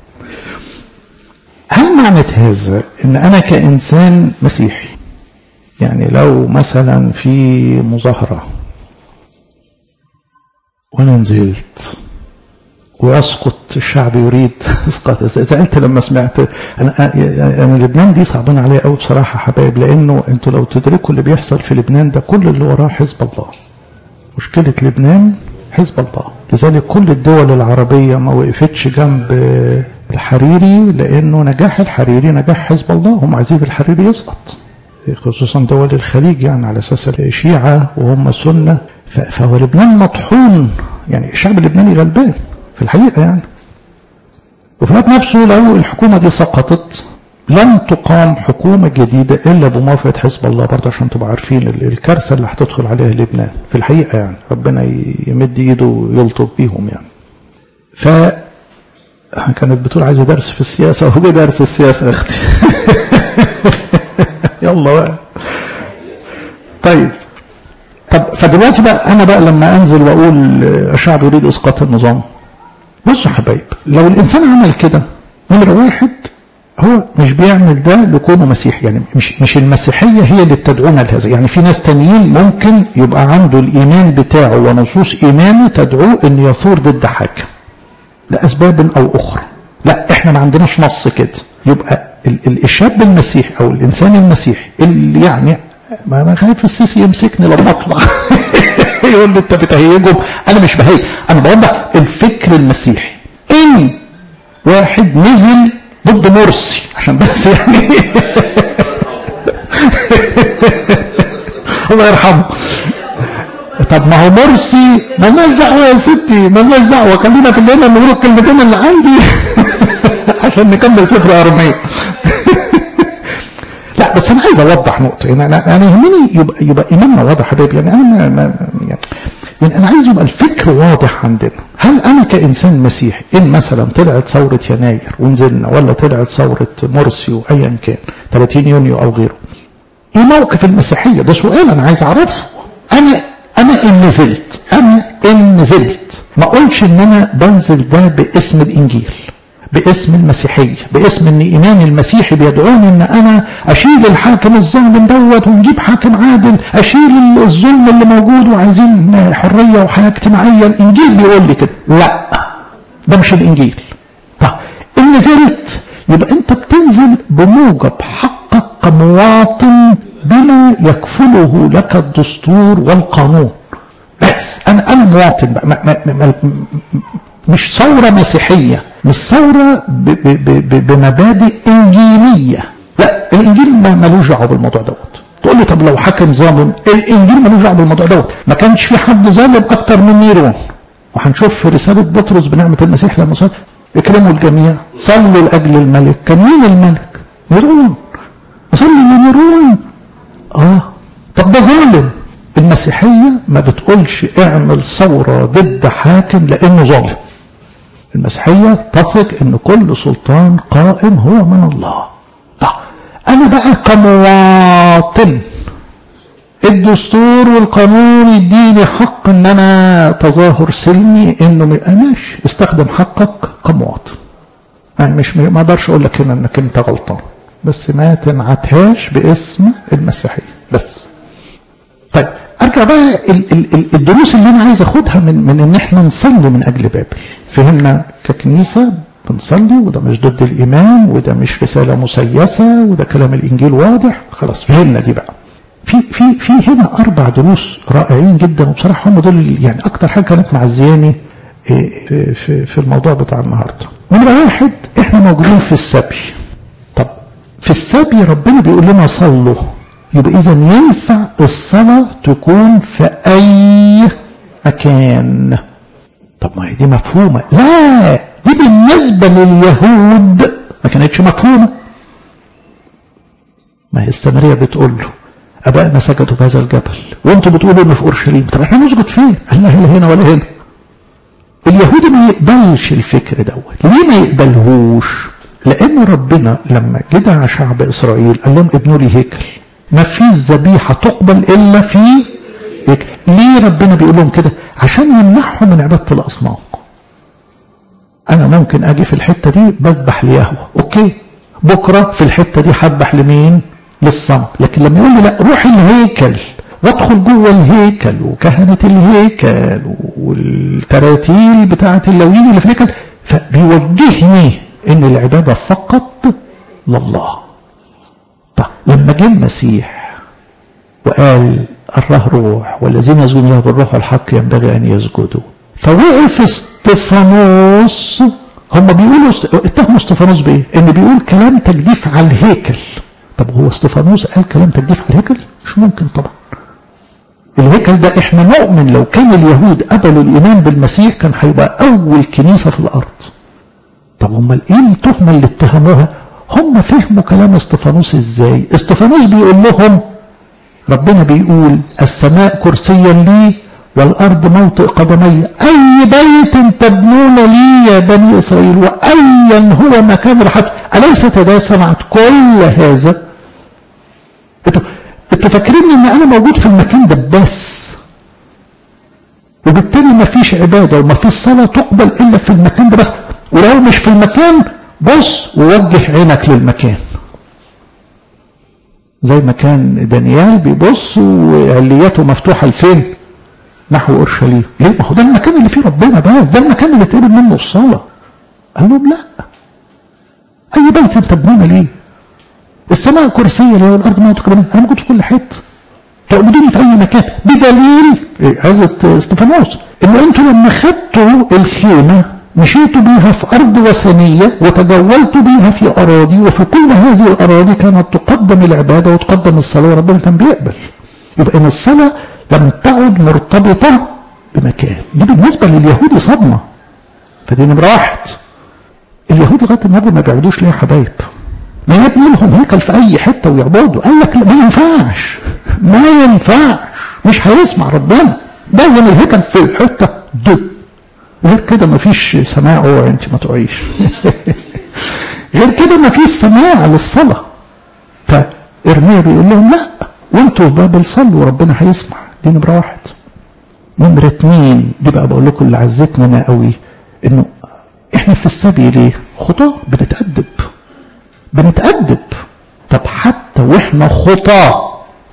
هل معنى هذا ان انا كانسان مسيحي يعني لو مثلا في مظاهره وانا نزلت ويسقط الشعب يريد اسقاط؟ زعلت لما سمعت. انا لبنان دي صعبان عليا قوي بصراحه حبايب، لانه انتوا لو تدركوا اللي بيحصل في لبنان ده كل اللي وراه حزب الله. مشكله لبنان حزب الله، لذلك كل الدول العربيه ما وقفتش جنب الحريري، لانه نجاح الحريري نجاح حزب الله. هم عايزين الحريري يسقط، خصوصا دول الخليج يعني على اساس الشيعه وهم سنه. فهو لبنان مطحون، يعني الشعب اللبناني غلبان في الحقيقه يعني. وفي الوقت نفسه لو الحكومه دي سقطت لن تقام حكومه جديده الا بموافقه حزب الله، برضه عشان تبقوا عارفين الكارثه اللي هتدخل عليها لبنان في الحقيقه يعني. ربنا يمد ايده ويلطف بيهم يعني. ف كانت بتقول عايزه درس في السياسه، وهو درس السياسه اختي. يلا بقى. طيب فدلوقتي بقى انا بقى لما انزل واقول الشعب يريد اسقاط النظام، بصوا يا حبايب، لو الانسان عمل كده نمره واحد هو مش بيعمل ده لكونه مسيحي، يعني مش المسيحيه هي اللي بتدعونا لهذا. يعني في ناس تانيين ممكن يبقى عنده الايمان بتاعه ونصوص ايمانه تدعوه ان يثور ضد حاجه لاسباب او اخرى. لا احنا ما عندناش نص كده. يبقى الشاب المسيحي او الانسان المسيحي اللي يعني ما خايف السيسي يمسكني لما اطلع يقول لي انت بتهيجهم. انا مش بهيج، انا بوضح الفكر المسيحي. ان واحد نزل ضد مرسي عشان بس يعني الله يرحمه. طب ما هو مرسي مالناش دعوه يا ستي، مالناش دعوه، خلينا في الليله نقول الكلمتين اللي عندي عشان نكمل سفر ارميه. لا بس انا عايز اوضح نقطه. يعني انا يهمني يبقى ايماننا واضح حبايبي. يعني انا يعني انا عايز يبقى الفكر واضح عندنا. هل انا كانسان مسيحي ان مثلا طلعت ثوره يناير ونزلنا، ولا طلعت ثوره مرسي وايا كان 30 يونيو او غيره، ايه موقف المسيحيه؟ ده سؤال انا عايز اعرفه. انا ان نزلت ما اقولش ان انا بنزل ده باسم الانجيل، باسم المسيحيه، باسم ان ايمان المسيحي بيدعوني ان انا اشيل الحاكم الظالم دوت ونجيب حاكم عادل، اشيل الظلم اللي موجود وعايزين حريه وحياه اجتماعيه. الانجيل بيقول لي كده؟ لا، ده مش الانجيل. طب ان نزلت يبقى انت بتنزل بموجب حقك كمواطن بما يكفله لك الدستور والقانون. بس انا مواطن بقى، مش ثوره مسيحيه، مش ثوره بمبادئ انجيليه. لا، الانجيل ملوش دعوه بالموضوع دوت. تقول لي طب لو حاكم ظالم، الانجيل ملوش دعوه بالموضوع دوت. ما كانش في حد ظالم اكتر من نيرون، وهنشوف في رساله بطرس بنعمه المسيح لما صار اكرموا الجميع صلوا لاجل الملك. كان مين الملك؟ نيرون. صلي لنيرون. طب ده ظالم. المسيحيه ما بتقولش اعمل ثوره ضد حاكم لانه ظالم. المسيحيه تثق ان كل سلطان قائم هو من الله. طب انا بقى كمواطن الدستور والقانون يديني حق ان انا تظاهر سلمي، انه ماشي استخدم حقك كمواطن. انا ما اقدرش اقول لك هنا انك انت غلطان، بس ما تنعتهاش باسم المسيحيه بس. طيب ارجع بقى الدروس اللي انا عايز اخدها من ان احنا نصلي من اجل بابل. فهمنا ككنيسه بنصلي، وده مش ضد الايمان، وده مش رساله مسيسه، وده كلام الانجيل واضح، خلاص فهمنا دي بقى. في هنا 4 دروس رائعين جدا، وبصراحه هم دول يعني اكتر حاجه كانت معزياني في الموضوع بتاع النهارده. نمرة 1، احنا موجودين في السبي. طب في السبي ربنا بيقول لنا صلوا، يبقى اذا ينفع الصلاه تكون في اي مكان. طب ما هي دي مفهومه؟ لا، دي بالنسبه لليهود ما كانتش مفهومه. ما هي السامريه بتقول له ابائنا سجدوا في هذا الجبل وانتم بتقولوا انه في اورشليم، طب احنا نسجد فين؟ قال لا هنا ولا هنا. اليهودي ما يقبلش الفكر دوت. ليه ما يقبلهوش؟ لان ربنا لما جدع شعب اسرائيل قال لهم ابنوا لي هيكل، ما فيش ذبيحه تقبل الا في هيكل. ليه ربنا بيقول لهم كده؟ عشان يمنعهم من عباده الاصنام. انا ممكن اجي في الحته دي بذبح ليهوه، اوكي، بكره في الحته دي هذبح لمين؟ للصنم. لكن لما يقول لي لا روح الهيكل وادخل جوه الهيكل وكهنه الهيكل والتراتيل بتاعه اللويين اللي في الهيكل، فبيوجهني ان العباده فقط لله. طب لما جه المسيح وقال الله روح والذين يسجدون له بالروح والحق ينبغي ان يسجدوا، فوقف استفانوس. هم بيقولوا اتهموا استفانوس بايه؟ ان بيقول كلام تجديف على الهيكل. طب هو استفانوس قال كلام تجديف على الهيكل؟ مش ممكن طبعا. الهيكل ده احنا نؤمن لو كان اليهود قبلوا الايمان بالمسيح كان هيبقى اول كنيسه في الارض. طب امال ايه التهمه اللي اتهموها؟ هم فهموا كلام استفانوس ازاي؟ استفانوس بيقول لهم ربنا بيقول السماء كرسيا لي والارض موطئ قدمي، اي بيت تبنون لي يا بني اسرائيل وايا هو مكان راحتي، اليست يداي صنعت كل هذا؟ انتوا فاكرين ان انا موجود في المكان ده بس، وبالتالي ما فيش عباده وما فيش صلاه تقبل الا في المكان ده بس. ولو مش في المكان بص ووجه عينك للمكان، زي ما كان دانيال بيبص وعلياته مفتوحه لفين؟ نحو اورشليم. ليه؟ ما هو ده المكان اللي فيه ربنا بس، ده المكان اللي تقبل منه الصلاه. قال لهم لا، اي بيت تبنون ليه؟ السماء كرسية لي والارض موطئ قدمي، انا موجود في كل حته، تعبدوني في اي مكان. بدليل عزة استفانوس انه انتوا لما خدتوا الخيمه مشيتوا بيها في ارض وثنيه وتجولتوا بيها في اراضي، وفي كل هذه الاراضي كانت تقدم العباده وتقدم الصلاه وربنا كان بيقبل. يبقى ان الصلاه لم تعد مرتبطه بمكان. دي بالنسبه لليهود صدمه. فدي نمره 1. اليهود لغايه النهارده ما بيعبدوش ليه يا حبايب؟ ما يبني لهم هيكل في اي حته ويعبدوا. قال لك ما ينفعش، ما ينفعش، مش هيسمع ربنا، لازم الهيكل في الحته دي. غير كده ما فيش سماع. اوعي انت ما تعيش غير كده ما فيش سماع للصلاه. فارميا بيقول لهم لا، وانتوا في بابل صلوا وربنا هيسمع. دي نمره 1. نمره 2 دي بقى بقول لكم اللي عزتنا قوي، انه احنا في السبي ليه؟ خطاه بنتأدب. طب حتى واحنا خطاه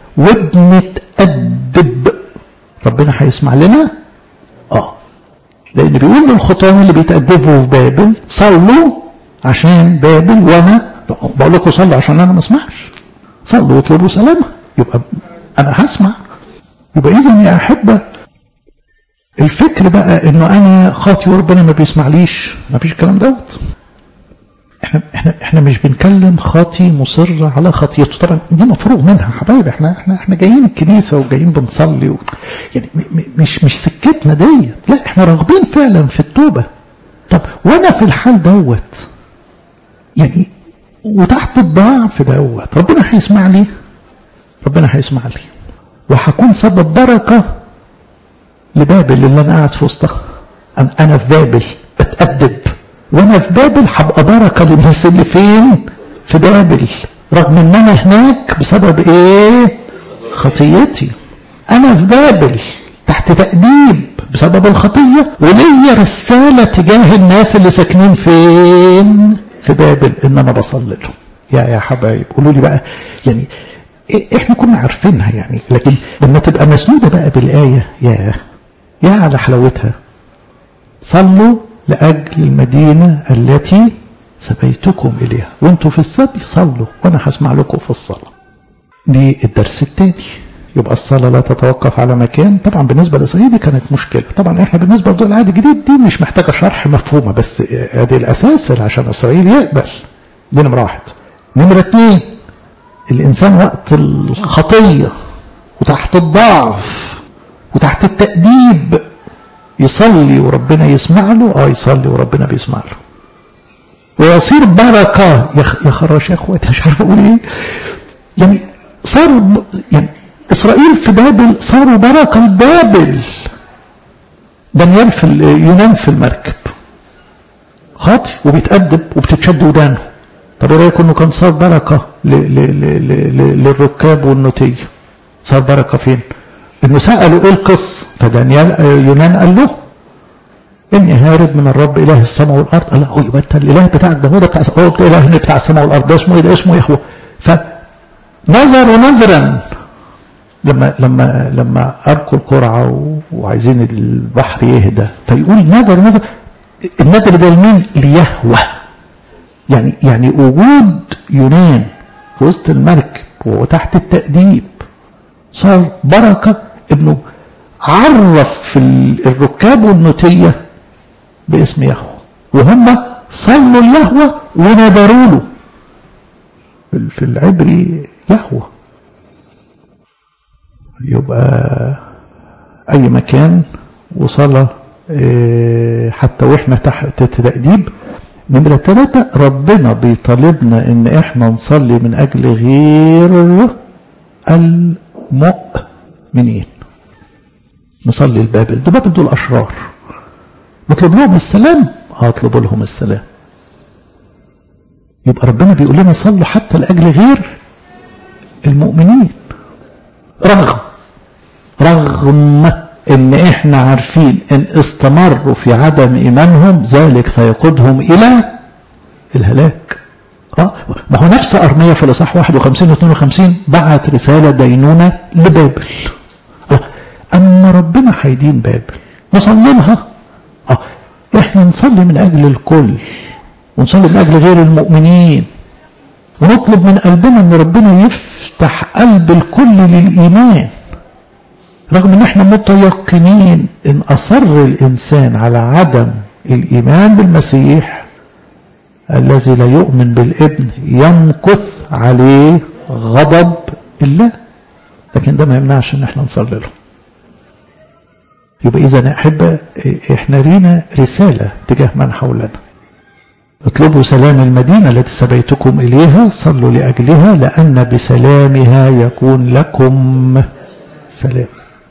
وبنتأدب ربنا هيسمع لنا؟ لان بيقول للخطاه اللي بيتأدبوا في بابل صلوا عشان بابل، وانا بقول لكم صلوا عشان انا ما اسمعش. صلوا واطلبوا سلامه، يبقى انا هسمع. يبقى اذا يا احبه الفكر بقى انه انا خاطي وربنا ما بيسمعليش، ما فيش الكلام دوت. احنا مش بنكلم خاطي مصر على خطيته، طبعا دي مفروغ منها حبايب. احنا جايين الكنيسه وجايين بنصلي يعني مش سكتنا ديت، لا احنا راغبين فعلا في التوبه. طب وانا في الحال دوت يعني وتحت الضعف دوت ربنا هيسمع لي؟ ربنا هيسمع لي وهكون سبب بركه لبابل اللي انا قاعد في وسطها. انا في بابل بتأدب، وانا في بابل هبقى بركه للناس اللي فين؟ في بابل. رغم ان انا هناك بسبب ايه؟ خطيتي. انا في بابل تحت تأديب بسبب الخطية، وليا رسالة تجاه الناس اللي ساكنين فين؟ في بابل، ان انا بصلي لهم. يا حبايب قولوا لي بقى، يعني احنا كنا عارفينها يعني، لكن لما تبقى مسنودة بقى بالآية، يا على حلاوتها. صلوا لأجل المدينة التي سبيتكم إليها، وانتوا في السبي صلوا وانا هسمع لكم في الصلاة. دي الدرس الثاني. يبقى الصلاة لا تتوقف على مكان. طبعا بالنسبة لإسرائيل دي كانت مشكلة. طبعا احنا بالنسبة للضوء العهد الجديد دي مش محتاجة شرح، مفهومة، بس ادي الأساس عشان إسرائيل يقبل. دي نمرة 1. نمرة 2، الإنسان وقت الخطية وتحت الضعف وتحت التأديب يصلي وربنا يسمع له. يصلي وربنا بيسمع له ويصير بركة. يا خراش يا اخواتي، مش عارف اقول ايه. يعني صاروا، يعني اسرائيل في بابل صاروا بركة لبابل. دانيال ينام في المركب خاطي وبيتأدب وبتتشد ودانه. طب ايه رايكم انه كان صار بركة للركاب والنوتية؟ صار بركة فين؟ انه سألوا ايه القصة، فدانيال يونان قال له اني هارب من الرب اله السماء والارض. قال له هو يبقى الاله بتاعك ده هو ده بتاع الاله بتاع السماء والارض، ده اسمه ايه؟ ده اسمه يهوه. فنظروا نظرا لما اركوا القرعه وعايزين البحر يهدى، فيقول نظر النذر ده لمين؟ ليهوه. يعني وجود يونان في وسط المركب وتحت التأديب صار بركة. ابنه عرف الركاب والنوتية باسم يهوه، وهم صلوا ليهوه ونذروا له. في العبري يهوه. يبقى أي مكان وصلاة حتى وإحنا تحت تأديب. نمرة 3، ربنا بيطالبنا إن إحنا نصلي من أجل غير المؤمنين. نصلي البابل، بابل دول أشرار، نطلب لهم السلام. اطلب لهم السلام. يبقى ربنا بيقول لنا صلوا حتى لأجل غير المؤمنين، رغم ان احنا عارفين ان استمروا في عدم ايمانهم ذلك سيقودهم الى الهلاك. ما هو نفس ارميا في الاصحاح 51 و 52 بعت رسالة دينونة لبابل. اما ربنا هيدين بابل نصلي لها. احنا نصلي من اجل الكل، ونصلي من اجل غير المؤمنين، ونطلب من قلبنا ان ربنا يفتح قلب الكل للايمان، رغم ان احنا متيقنين ان اصر الانسان على عدم الايمان بالمسيح الذي لا يؤمن بالابن يمكث عليه غضب الله. لكن ده ما يمنعش ان احنا نصلي له. يبقى اذا احب احنا لينا رسالة تجاه من حولنا. اطلبوا سلام المدينة التي سبيتكم اليها، صلوا لاجلها لان بسلامها يكون لكم سلام.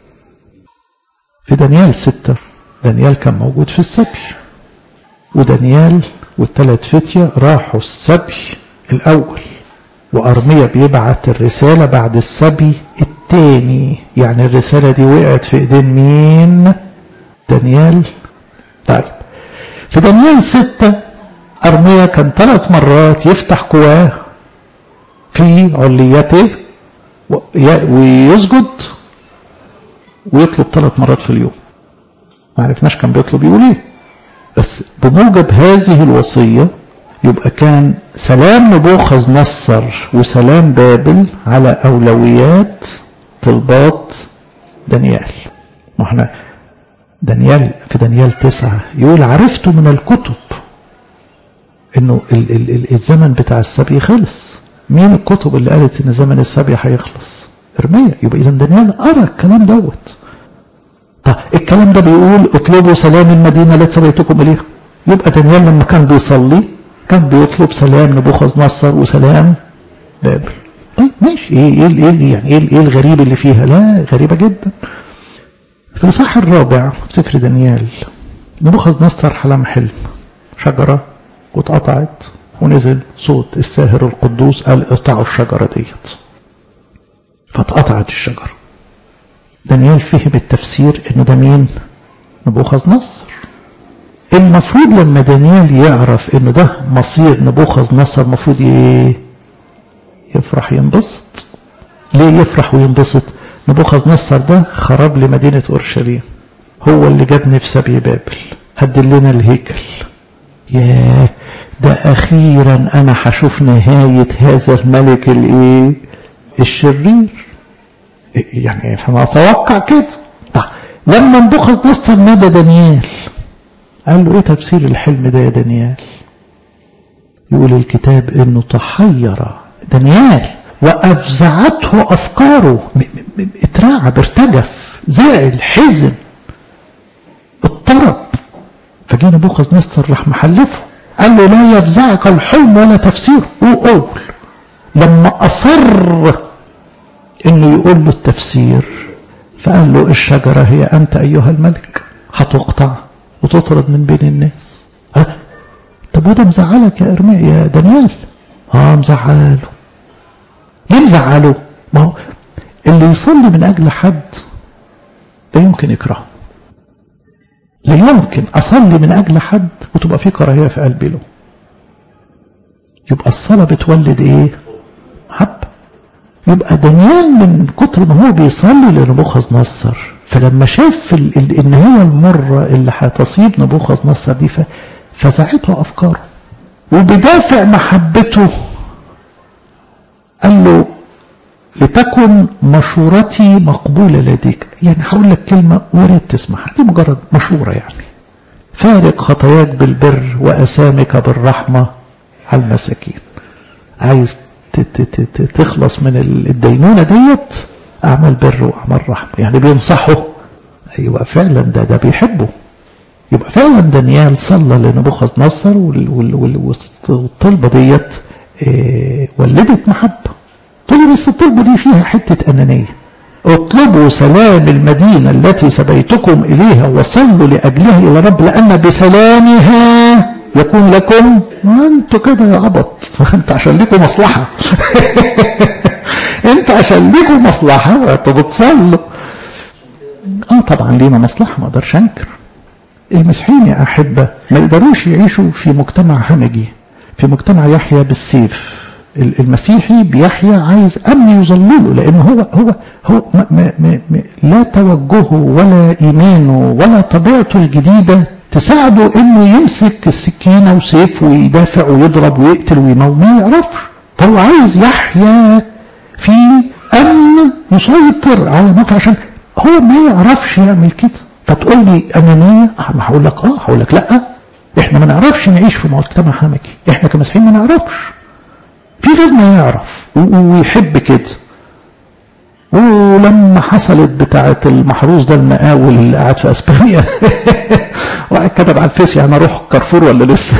في دانيال 6، دانيال كان موجود في السبي، ودانيال والثلاث فتية راحوا السبي الأول، وأرميا بيبعت الرسالة بعد السبي الثاني. يعني الرسالة دي وقعت في ايدين مين؟ دانيال. طيب في دانيال 6 أرميا كان 3 مرات يفتح قواه في عليته ويسجد ويطلب 3 مرات في اليوم. ما عرفناش كان بيطلب يقول ايه، بس بموجب هذه الوصية يبقى كان سلام نبوخذ نصر وسلام بابل على أولويات طلبات دانيال. واحنا دانيال في دانيال 9 يقول عرفت من الكتب انه الزمن بتاع السبي خلص. مين الكتب اللي قالت ان زمن السبي هيخلص؟ ارميا. يبقى اذا دانيال قرأ الكلام دوت. طيب الكلام ده بيقول اطلبوا سلام المدينة التي سبيتكم اليها. يبقى دانيال لما كان بيصلي كان بيطلب سلام نبوخذ نصر وسلام بابل. طيب ماشي، ايه الغريب اللي فيها؟ لا، غريبة جدا. في الإصحاح 4 في سفر دانيال نبوخذ نصر حلم حلم، شجرة واتقطعت ونزل صوت الساهر القدوس قال اقطعوا الشجرة ديت، فاتقطعت الشجرة. دانيال فهم التفسير انه ده مين؟ نبوخذ نصر. المفروض لما دانيال يعرف انه ده مصير نبوخذ نصر المفروض يفرح ينبسط. ليه يفرح وينبسط؟ نبوخذ نصر ده خرب لي مدينة اورشليم، هو اللي جابني في سبي بابل، هدل لنا الهيكل. ياه، ده اخيرا انا هشوف نهاية هذا الملك الايه الشرير. يعني احنا نتوقع كده. طيب لما نبوخذ نصر نادى دانيال قال له ايه تفسير الحلم ده يا دانيال؟ يقول الكتاب انه تحير دانيال وافزعته افكاره، اترعب، ارتجف، زعل، حزن، اضطرب. فجاء نبوخذ نصر راح محلفه قال له لا يفزعك الحلم ولا تفسيره. وقول لما اصر انه يقول له التفسير فقال له الشجرة هي انت ايها الملك، هتقطع وتطرد من بين الناس. طب وده مزعلك يا ارميا يا دانيال؟ مزعله. ليه مزعله؟ ما هو اللي يصلي من اجل حد لا يمكن يكرهه. لا يمكن اصلي من اجل حد وتبقى في كراهيه في قلبي له. يبقى الصلاه بتولد ايه؟ محبه. يبقى دانيال من كتر ما هو بيصلي لنبوخذ نصر، فلما شاف النهايه المره اللي هتصيب نبوخذ نصر دي فزعته افكاره، وبدافع محبته قال له لتكن مشورتي مقبولة لديك. يعني هقول لك كلمة وريت تسمعها، دي مجرد مشورة يعني. فارق خطاياك بالبر وأسامك بالرحمة على المساكين. عايز تخلص من الدينونة ديت، أعمل بر وأعمل رحمة. يعني بينصحه. أيوة فعلا ده بيحبه. يبقى فعلا دانيال صلى لنبوخذ نصر والطلبة ديت ولدت محبة. تقول بس الطلبة دي فيها حتة أنانية. اطلبوا سلام المدينة التي سبيتكم إليها وصلوا لأجلها إلى رب لأن بسلامها يكون لكم. ما أنتوا كده يا عبط، أنت عشان لكم مصلحة أنت عشان لكم مصلحة أنتوا بتصلوا. طبعا لينا مصلحة، ما أقدرش أنكر. المسيحيين يا أحبة ما يقدروش يعيشوا في مجتمع همجي، في مجتمع يحيا بالسيف. المسيحي بيحيا عايز أمن يظلله، لأنه هو لا توجهه ولا إيمانه ولا طبيعته الجديدة تساعده إنه يمسك السكينة وسيف ويدافع ويضرب ويقتل ويموت، ما يعرفش. فهو عايز يحيا في أمن يسيطر على نفسه، عشان هو ما يعرفش يعمل كده. فتقول لي أنانية، ما هقول لك هقول لك لا، إحنا ما نعرفش نعيش في مجتمع همجي. إحنا كمسيحيين ما نعرفش. في غيرنا يعرف ويحب كده. ولما حصلت بتاعة المحروس ده المقاول اللي قاعد في اسبانيا واحد كتب على الفيس يعني اروح كارفور ولا لسه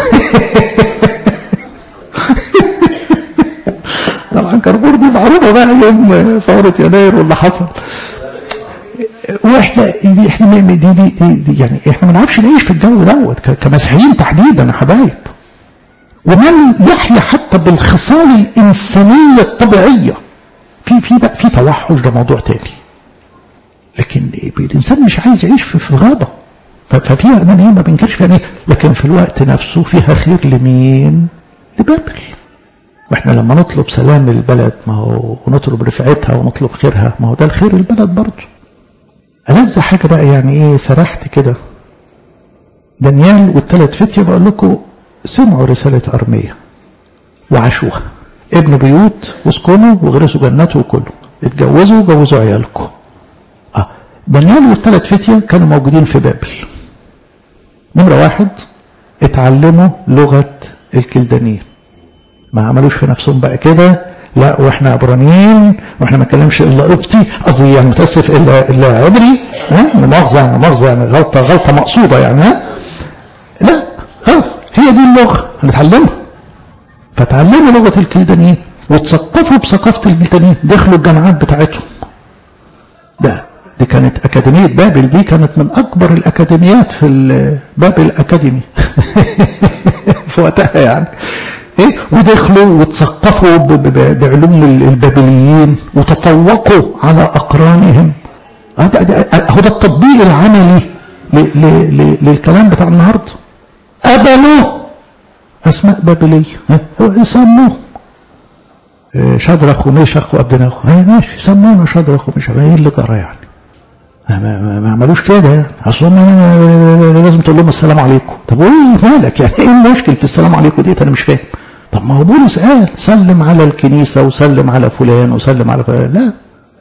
طبعا كارفور دي معروفه بقى يوم ثوره يناير واللي حصل. واحنا دي يعني احنا ما نعرفش نعيش في الجو دوت كمسيحيين تحديدا يا حبايب. ومن يحيا حتى بالخصال الإنسانية الطبيعية في توحش، ده موضوع تاني. لكن الإنسان مش عايز يعيش في الغابة، ففيها أنانية ما بنكرش فيها، لكن في الوقت نفسه فيها خير لمين؟ لبابل. واحنا لما نطلب سلام البلد ما هو ونطلب رفعتها ونطلب خيرها، ما هو ده الخير البلد برضه. ألذ حاجة بقى يعني ايه، سرحت كده. دانيال والثلاث فتية بقول لكم سمعوا رسالة أرميا وعاشوها، ابنوا بيوت وسكنوا وغرسوا جنات وكله، اتجوزوا وجوزوا عيالكم. دانيال والثلاث فتية كانوا موجودين في بابل. نمرة واحد اتعلموا لغة الكلدانيين، ما عملوش في نفسهم بقى كده لا واحنا عبرانيين واحنا ما نتكلمش الا قبطي، قصدي يعني متاسف الا عبري، مؤاخذة يعني غلطة مقصودة يعني، لا خلاص هي دي اللغة هنتعلمها. فتعلموا لغة الكلدانيين وتثقفوا بثقافة الكلدانيين، دخلوا الجامعات بتاعتهم. دي كانت أكاديمية بابل، دي كانت من أكبر الأكاديميات في بابل أكاديمي في وقتها يعني. ايه ودخلوا وتثقفوا بعلوم البابليين وتفوقوا على اقرانهم. هو ده التطبيق العملي للكلام بتاع النهارده. قبلوا اسماء بابليه، يسموه شدرخ وميشخ وابدناغو، ماشي سمونا شدرخ وميشخ، ايه اللي جرى يعني؟ ما عملوش كده يعني، اصل لازم تقول لهم السلام عليكم. طب وايه مالك يعني؟ ايه المشكله في السلام عليكم دي؟ انا مش فاهم. طب ما هو بولس قال سلم على الكنيسه وسلم على فلان وسلم على فلان. لا،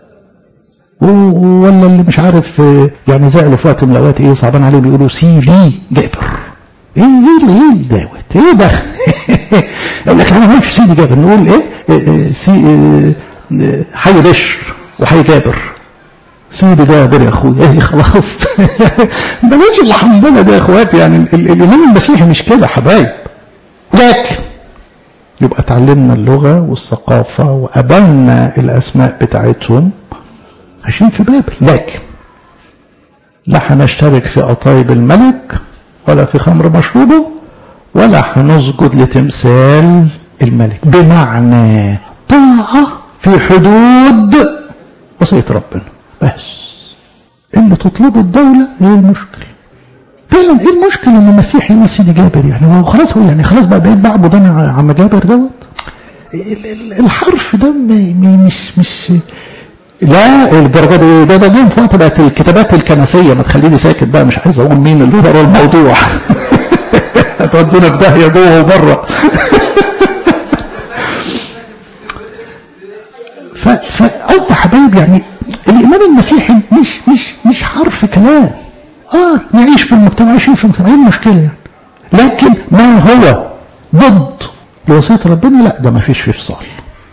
ولا اللي مش عارف يعني زعلوا في وقت من الاوقات ايه صعبان عليهم يقولوا سيدي جابر. ايه دوت ايه ده؟ يقول لك انا مش سيدي جابر، نقول ايه حي بشر وحي جابر. سيدي جابر يا اخويا، ايه خلاص. بلاش الحنبله ده يا اخواتي، يعني الايمان المسيحي مش كده حبايب. لكن يبقى اتعلمنا اللغه والثقافه وقبلنا الاسماء بتاعتهم عايشين في بابل، لكن لا هنشترك في قطايب الملك ولا في خمر مشروبه ولا هنسجد لتمثال الملك. بمعنى طاعة في حدود وصية ربنا بس. اللي تطلبه الدولة ايه المشكلة؟ فعلا ايه المشكلة ان المسيح يقول سيدي جابر؟ يعني هو خلاص، هو يعني خلاص بقى بقيت بعبد انا عم جابر دوت. الحرف ده مش لا الدرجه دي. ده جه في وقت بقت الكتابات الكنسيه. ما تخليني ساكت بقى، مش عايز اقول مين اللي ورا الموضوع. هتودونا في داهيه جوه وبره. فقصد حبايب يعني الايمان المسيحي مش حرف كلام. نعيش في المجتمع، عايشين في المجتمع، ايه المشكله يعني؟ لكن ما هو ضد لوصيه ربنا لا، ده ما فيش فيه فصال.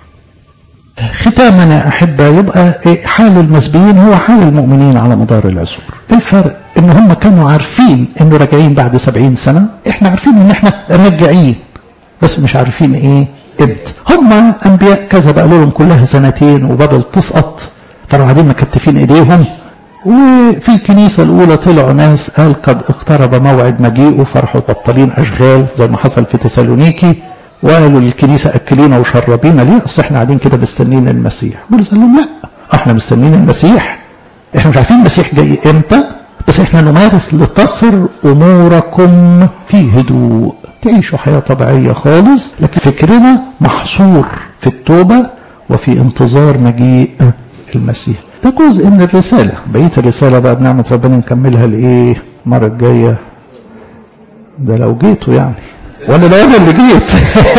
ختامنا أحبة يبقى حال المسبيين هو حال المؤمنين على مدار العصور. الفرق ان هم كانوا عارفين انه راجعين بعد 70 سنة، احنا عارفين ان احنا راجعين بس مش عارفين ايه امتى. هم انبياء كذا بقى لهم كلها سنتين وبدل تسقط، كانوا قاعدين مكتفين ايديهم. وفي الكنيسة الاولى طلعوا ناس قال قد اقترب موعد مجيئه، فرحوا بطلين اشغال زي ما حصل في تسالونيكي، وقالوا للكنيسة أكلينا وشربينا. ليه؟ أصل احنا قاعدين كده مستنين المسيح. بولس قال لهم لا، احنا مستنين المسيح، احنا مش عارفين المسيح جاي امتى، بس احنا نمارس لتصر أموركم في هدوء، تعيشوا حياة طبيعية خالص، لكن فكرنا محصور في التوبة وفي انتظار مجيء المسيح. ده جزء من الرسالة. بقية الرسالة بقى بنعمة ربنا نكملها لإيه المرة الجاية، ده لو جيتوا يعني، ولا لو انا اللي جيت.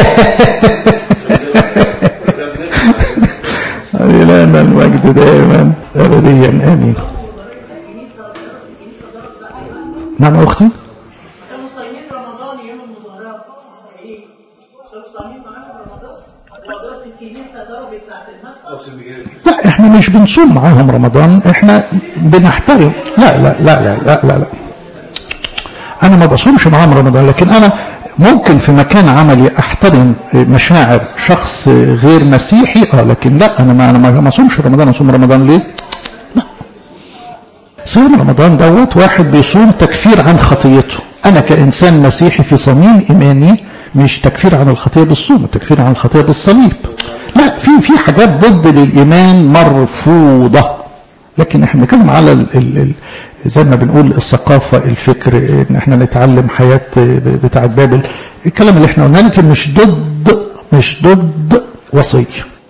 لنا المجد دائما ابديا امين. نعم يا اختي. كانوا صايمين رمضان يوم المظاهرات صحيح، كانوا صايمين معاهم رمضان ودرس الكنيسه ضربت ساعه المغرب. لا احنا مش بنصوم معاهم رمضان، احنا بنحترم. لا لا لا لا لا لا, لا. انا ما بصومش معاهم رمضان، لكن انا ممكن في مكان عملي احترم مشاعر شخص غير مسيحي. لكن لا، انا ما اصومش رمضان. اصوم رمضان ليه؟ لا. صيام رمضان دوت واحد بيصوم تكفير عن خطيته. انا كانسان مسيحي في صميم ايماني مش تكفير عن الخطيه بالصوم، تكفير عن الخطيه بالصليب. لا، في حاجات ضد للايمان مرفوضه. لكن احنا بنتكلم على زي ما بنقول الثقافة، الفكر، ان احنا نتعلم حياة بتاعة بابل، الكلام اللي احنا قلناه، لكن مش ضد وصية.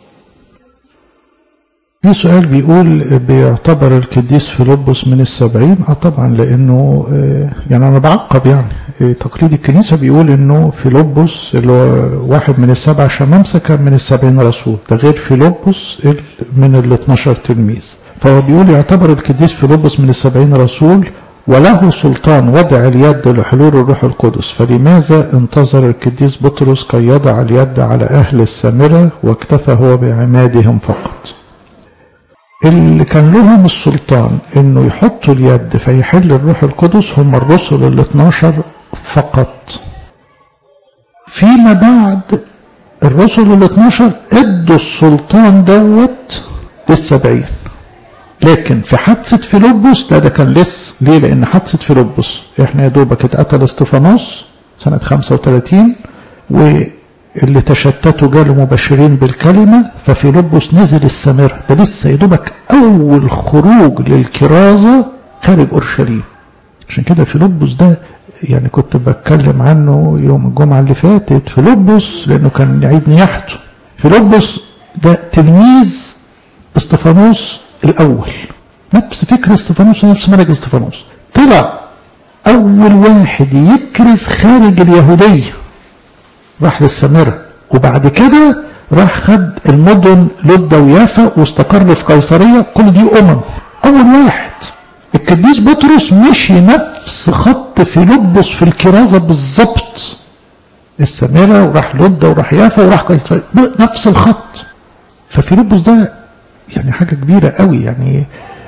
في سؤال بيقول بيعتبر القديس فيلبس من 70؟ طبعا، لانه يعني انا بعقب يعني تقليد الكنيسة بيقول انه فيلبس اللي هو واحد من ال7 شمامسة كان من ال70 رسول، ده غير فيلبس من ال12 تلميذ. فهو بيقول يعتبر القديس فيلبس من ال70 رسول وله سلطان وضع اليد لحلول الروح القدس، فلماذا انتظر القديس بطرس كي يضع اليد على أهل السامرة واكتفى هو بعمادهم فقط؟ اللي كان لهم السلطان انه يحطوا اليد فيحل الروح القدس هم الرسل ال12 فقط. فيما بعد الرسل ال12 ادوا السلطان دوت لل70. لكن في حادثة فيلبس ده كان لسه. ليه؟ لأن حادثة فيلبس احنا يا دوبك اتقتل استفانوس سنة 35، اللي تشتتوا جالوا مبشرين بالكلمة، ففيلبس نزل السامرة. ده لسه يدوبك أول خروج للكرازة خارج أورشليم. عشان كده فيلبس ده يعني كنت بتكلم عنه يوم الجمعة اللي فاتت. فيلبس لأنه كان عيد نياحته. فيلبس ده تلميذ استفانوس الأول، نفس فكر استفانوس ونفس منهج استفانوس. طلع أول واحد يكرز خارج اليهودية، راح للسامرة، وبعد كده راح خد المدن لد ويافا واستقر في قيصرية. كل دي أول واحد. القديس بطرس مشي نفس خط فيلبس في الكرازة بالظبط، السامرة وراح لد وراح يافا وراح قيصرية، نفس الخط. ففيلبس ده يعني حاجة كبيرة قوي، يعني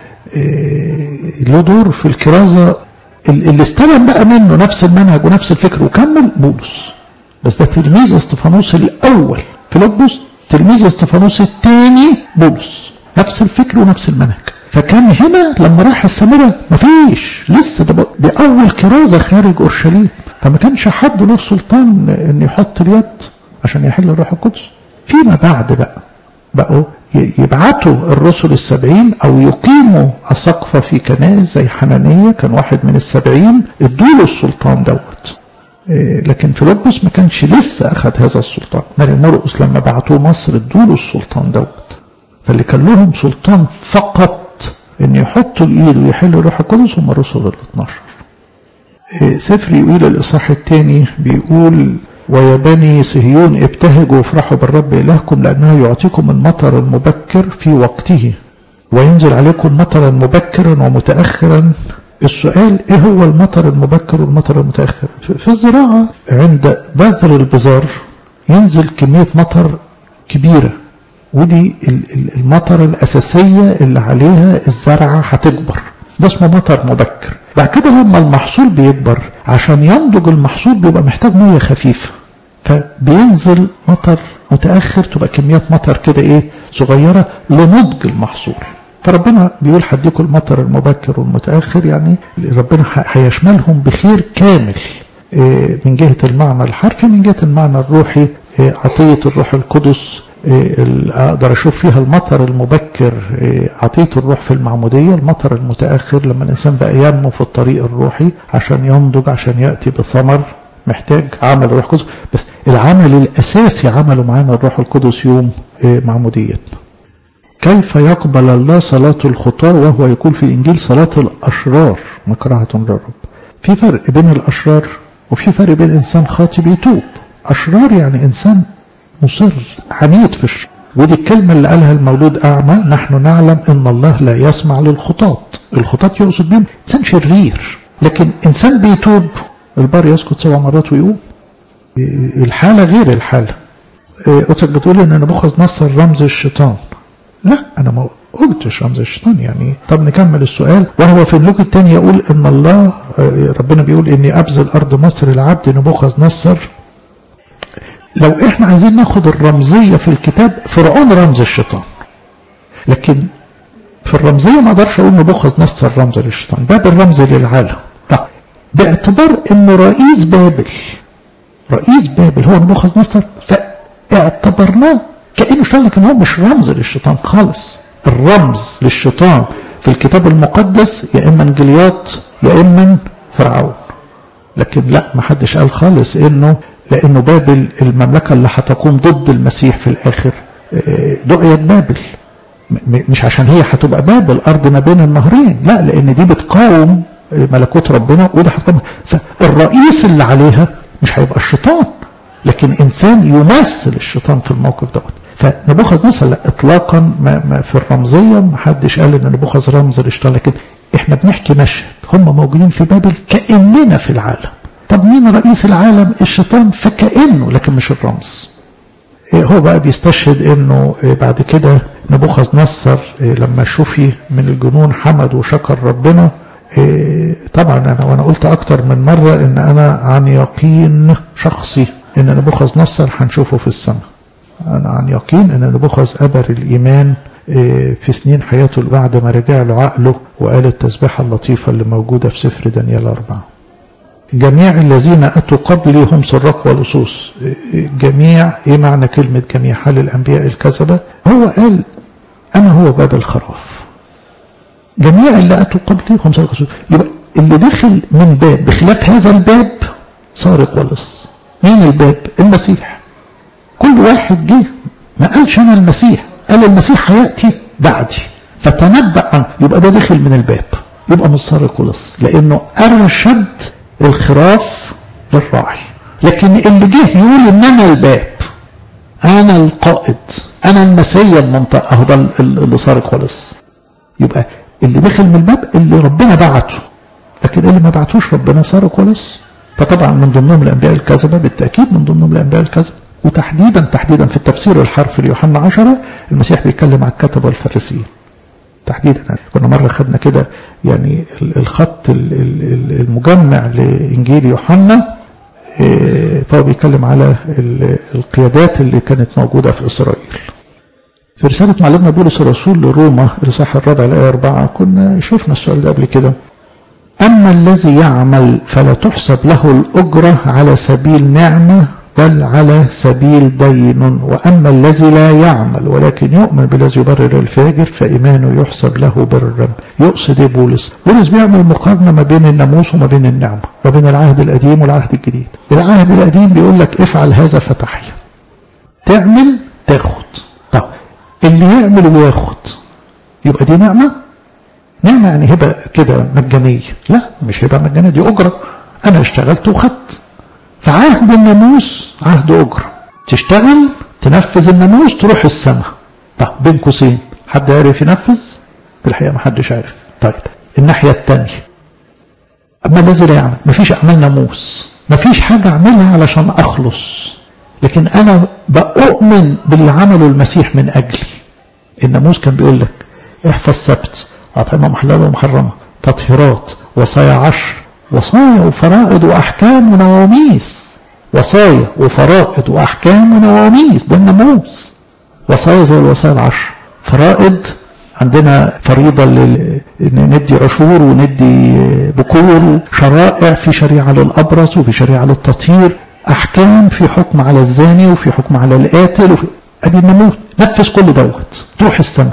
له دور في الكرازة. اللي استلم بقى منه نفس المنهج ونفس الفكر وكمل بولس، بس ده تلميذ استفانوس الأول فيلبس، تلميذ استفانوس الثاني بولس، نفس الفكر ونفس المنهج. فكان هنا لما راح السامرة مفيش لسه، ده أول كرازة خارج أورشليم، فما كانش حد له سلطان إن يحط اليد عشان يحل الروح القدس. فيما بعد بقوا يبعتوا الرسل 70 أو يقيموا أساقفة في كنائس زي حنانية، كان واحد من 70 ادوله السلطان دوت. لكن فيلبس ما كانش لسه أخذ هذا السلطان. ماري مرقس لما بعتوه مصر ادوله السلطان دوت. فاللي كان لهم سلطان فقط ان يحطوا الايد ويحلوا الروح القدس هم الرسل ال12. سفر يقول الإصحاح الثاني بيقول: ويا بني صهيون ابتهجوا وافرحوا بالرب إلهكم لأنه يعطيكم المطر المبكر في وقته وينزل عليكم مطرا مبكرا ومتأخرا. السؤال ايه هو المطر المبكر والمطر المتأخر؟ في الزراعة عند بذر البذار ينزل كمية مطر كبيرة، ودي المطر الأساسية اللي عليها الزرعة هتكبر، ده اسمه مطر مبكر. بعد كده لما المحصول بيكبر عشان ينضج المحصول بيبقى محتاج مية خفيفة، فبينزل مطر متأخر، تبقى كميات مطر كده ايه صغيرة لنضج المحصول. فربنا بيقول هديكم المطر المبكر والمتأخر، يعني ربنا هيشملهم بخير كامل من جهة المعنى الحرفي، من جهة المعنى الروحي عطية الروح القدس. اقدر اشوف فيها المطر المبكر عطية الروح في المعمودية، المطر المتأخر لما الانسان بقى ينمو في الطريق الروحي عشان ينضج عشان يأتي بثمر محتاج عمل الروح القدس. بس العمل الاساسي عمله معانا الروح القدس يوم معموديتنا. كيف يقبل الله صلاة الخطاة وهو يقول في الانجيل صلاة الاشرار مكرهة للرب؟ في فرق بين الاشرار وفي فرق بين انسان خاطئ بيتوب. اشرار يعني انسان مصر عنيد في الشر، ودي الكلمة اللي قالها المولود أعمى: نحن نعلم أن الله لا يسمع للخطاة. الخطاة يقصد بهم إنسان شرير، لكن إنسان بيتوب البار يسكت 7 مرات ويقوم. الحالة غير الحالة. قلتك بتقول أن نبوخذ نصر رمز الشيطان. لا، أنا ما قلتش رمز الشيطان يعني. طب نكمل السؤال. وهو في الملوك الثاني يقول أن الله ربنا بيقول إني أبذل أرض مصر العبد نبوخذ نصر. لو احنا عايزين ناخد الرمزية في الكتاب، فرعون رمز الشيطان، لكن في الرمزية ما اقدرش اقول نبوخذ نصر رمز للشيطان، بابل رمز للعالم. طب باعتبار انه رئيس بابل هو نبوخذ نصر، فاعتبرناه كأنه شيطان، لكن هو مش رمز للشيطان خالص. الرمز للشيطان في الكتاب المقدس يا اما جلياط يا اما فرعون. لكن لا، ما حدش قال خالص لأنه بابل المملكة اللي هتقوم ضد المسيح في الآخر دعيت بابل، مش عشان هي هتبقى بابل أرض ما بين النهرين، لا، لأن دي بتقاوم ملكوت ربنا وده هتقاوم. فالرئيس اللي عليها مش هيبقى الشيطان، لكن إنسان يمثل الشيطان في الموقف دوت. فنبوخذ نصر لا إطلاقا، ما في الرمزية ما حدش قال إن نبوخذ رمز للشيطان، لكن إحنا بنحكي مشهد هم موجودين في بابل كأننا في العالم. طب مين رئيس العالم؟ الشيطان، فكأنه لكن مش الرمز. هو بقى بيستشهد انه بعد كده نبوخذ نصر لما شفي من الجنون حمد وشكر ربنا. طبعا وانا قلت اكتر من مرة ان انا عن يقين شخصي ان نبوخذ نصر هنشوفه في السماء. انا عن يقين ان نبوخذ ابر الايمان في سنين حياته بعد ما رجع له عقله وقال التسبيحة اللطيفة اللي موجودة في سفر دانيال 4. جميع الذين أتوا قبلي هم سراق ولصوص. جميع، إيه معنى كلمة جميع؟ هل الأنبياء الكذبة؟ هو قال أنا هو باب الخراف. جميع اللي أتوا قبلي هم سراق ولصوص. يبقى اللي دخل من باب بخلاف هذا الباب سارق ولص. مين الباب؟ المسيح. كل واحد جه ما قالش أنا المسيح، قال المسيح هيأتي بعدي فتنبأ عنه، يبقى ده دخل من الباب، يبقى مش سارق ولص، لأنه أرشد الخراف للراعي. لكن اللي جه يقول إن أنا الباب، أنا القائد، أنا المسيا المنطقة، أهو ده اللي سارق ولص. يبقى اللي دخل من الباب اللي ربنا بعته، لكن اللي ما بعتوش ربنا سارق ولص. فطبعا من ضمنهم الأنبياء الكذبة، بالتأكيد من ضمنهم الأنبياء الكذبة. وتحديدا في التفسير الحرفي ليوحنا 10 المسيح بيتكلم عن الكتبة والفريسيين تحديدا. كنا مرة خدنا كده يعني الخط المجمع لإنجيل يوحنا، فهو بيتكلم على القيادات اللي كانت موجودة في إسرائيل. في رسالة معلمنا بولس الرسول لروما الإصحاح 4 الآية 4 كنا شفنا السؤال ده قبل كده. أما الذي يعمل فلا تحسب له الأجرة على سبيل نعمة بل على سبيل دين، وأما الذي لا يعمل ولكن يؤمن بالذي يبرر الفاجر فإيمانه يحسب له برا. يقصد بولس بيعمل مقارنة ما بين الناموس وما بين النعمة، ما بين العهد القديم والعهد الجديد. العهد القديم بيقول لك افعل هذا فتحيا، تعمل تاخد. طب اللي يعمل وياخد يبقى دي نعمة يعني هبة كده مجانية؟ لا، مش هبة مجانية، دي أجرة. أنا اشتغلت وخدت. فعهد الناموس عهد أجرة، تشتغل تنفذ الناموس تروح السماء. طب بين قوسين، حد عارف ينفذ؟ في الحقيقة ما حدش عارف. طيب الناحية التانية، أما الذي لا يعمل، مفيش أعمال ناموس، مفيش حاجة أعملها علشان أخلص، لكن أنا بأؤمن باللي عمله المسيح من أجلي. الناموس كان بيقول لك احفظ سبت، أطعمة محللة ومحرمة، تطهيرات، وصايا 10، وصايا وفرائض وأحكام ونواميس. وصايا وفرائض وأحكام ونواميس، ده الناموس. وصايا زي الوصايا 10، فرائض عندنا فريضة ندي عشور وندي بكور، شرائع في شريعة للأبرص وفي شريعة للتطهير، أحكام في حكم على الزاني وفي حكم على القاتل، أدي الناموس. نفذ كل دوت تروح السماء.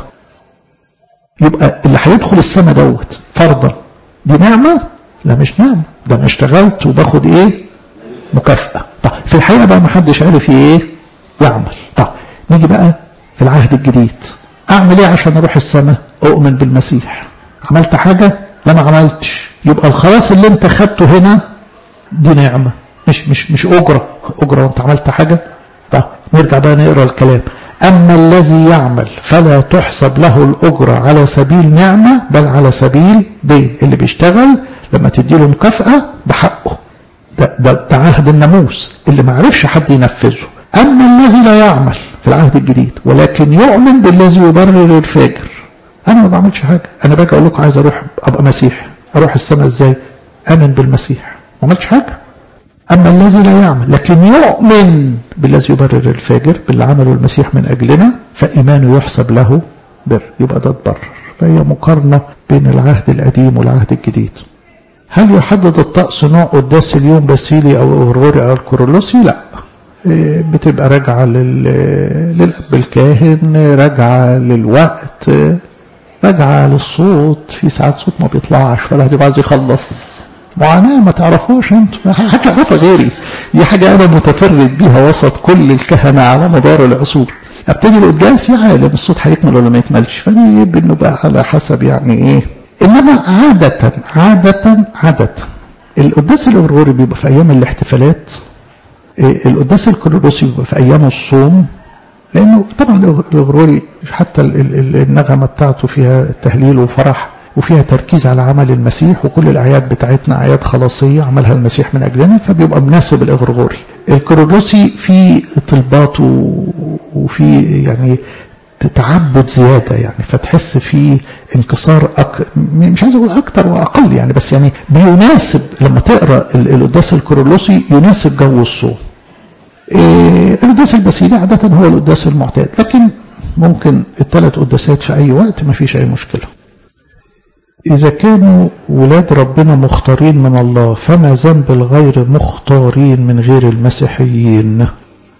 يبقى اللي هيدخل السماء دوت فرضا دي نعمة؟ لا مش نعمة، ده انا اشتغلت وباخد ايه؟ مكافأة. طب في الحقيقة بقى ما حدش عارف ايه يعمل. طب نيجي بقى في العهد الجديد، اعمل ايه عشان اروح السماء؟ اؤمن بالمسيح. عملت حاجة؟ لا ما عملتش. يبقى الخلاص اللي انت خدته هنا دي نعمة، مش أجرة وانت عملت حاجة. طب نرجع بقى نقرأ الكلام. أما الذي يعمل فلا تحسب له الأجرة على سبيل نعمة بل على سبيل دين. اللي بيشتغل لما تديله مكافأة بحقه، ده عهد الناموس اللي ما عرفش حد ينفذه. أما الذي لا يعمل في العهد الجديد ولكن يؤمن بالذي يبرر الفاجر. أنا ما بعملش حاجة، أنا باجي أقول لكم عايز أروح أبقى مسيحي، أروح السماء إزاي؟ آمن بالمسيح، ما عملتش حاجة. أما الذي لا يعمل لكن يؤمن بالذي يبرر الفاجر، باللي عمله المسيح من أجلنا، فإيمانه يحسب له بر. يبقى ده اتبرر. فهي مقارنة بين العهد القديم والعهد الجديد. هل يحدد الطقس نوع قداس اليوم باسيلي أو غرغوري أو الكورولوسي؟ لا، بتبقى راجعة للأب الكاهن، راجعة للوقت، راجعة للصوت. في ساعات صوت ما بيطلعش فالواحد يبقى عايز يخلص. معاناة ما تعرفوش انتوا، حاجة اعرفها غيري، دي حاجة انا متفرد بيها وسط كل الكهنة على مدار العصور. ابتدي القداس يا عالم الصوت هيكمل ولا ما يكملش، فدي بقى على حسب يعني ايه. انما عادة القداس الغرغوري بيبقى في ايام الاحتفالات، القداس الكورولوسي بيبقى في ايام الصوم، لانه طبعا الغرغوري حتى النغمة بتاعته فيها تهليل وفرح وفيها تركيز على عمل المسيح، وكل الأعياد بتاعتنا أعياد خلاصية عملها المسيح من أجلنا، فبيبقى مناسب الإغرغوري. الكورولوسي فيه طلبات وفي يعني تتعبد زيادة يعني، فتحس فيه انكسار مش عايز أقول أكتر وأقل يعني، بس يعني بيناسب لما تقرأ القداس الكورولوسي يناسب جو الصوم. القداس الباسيلي عادة هو القداس المعتاد، لكن ممكن الثلاث قداسات في أي وقت ما فيش أي مشكلة. إذا كانوا ولاد ربنا مختارين من الله فما ذنب الغير مختارين من غير المسيحيين؟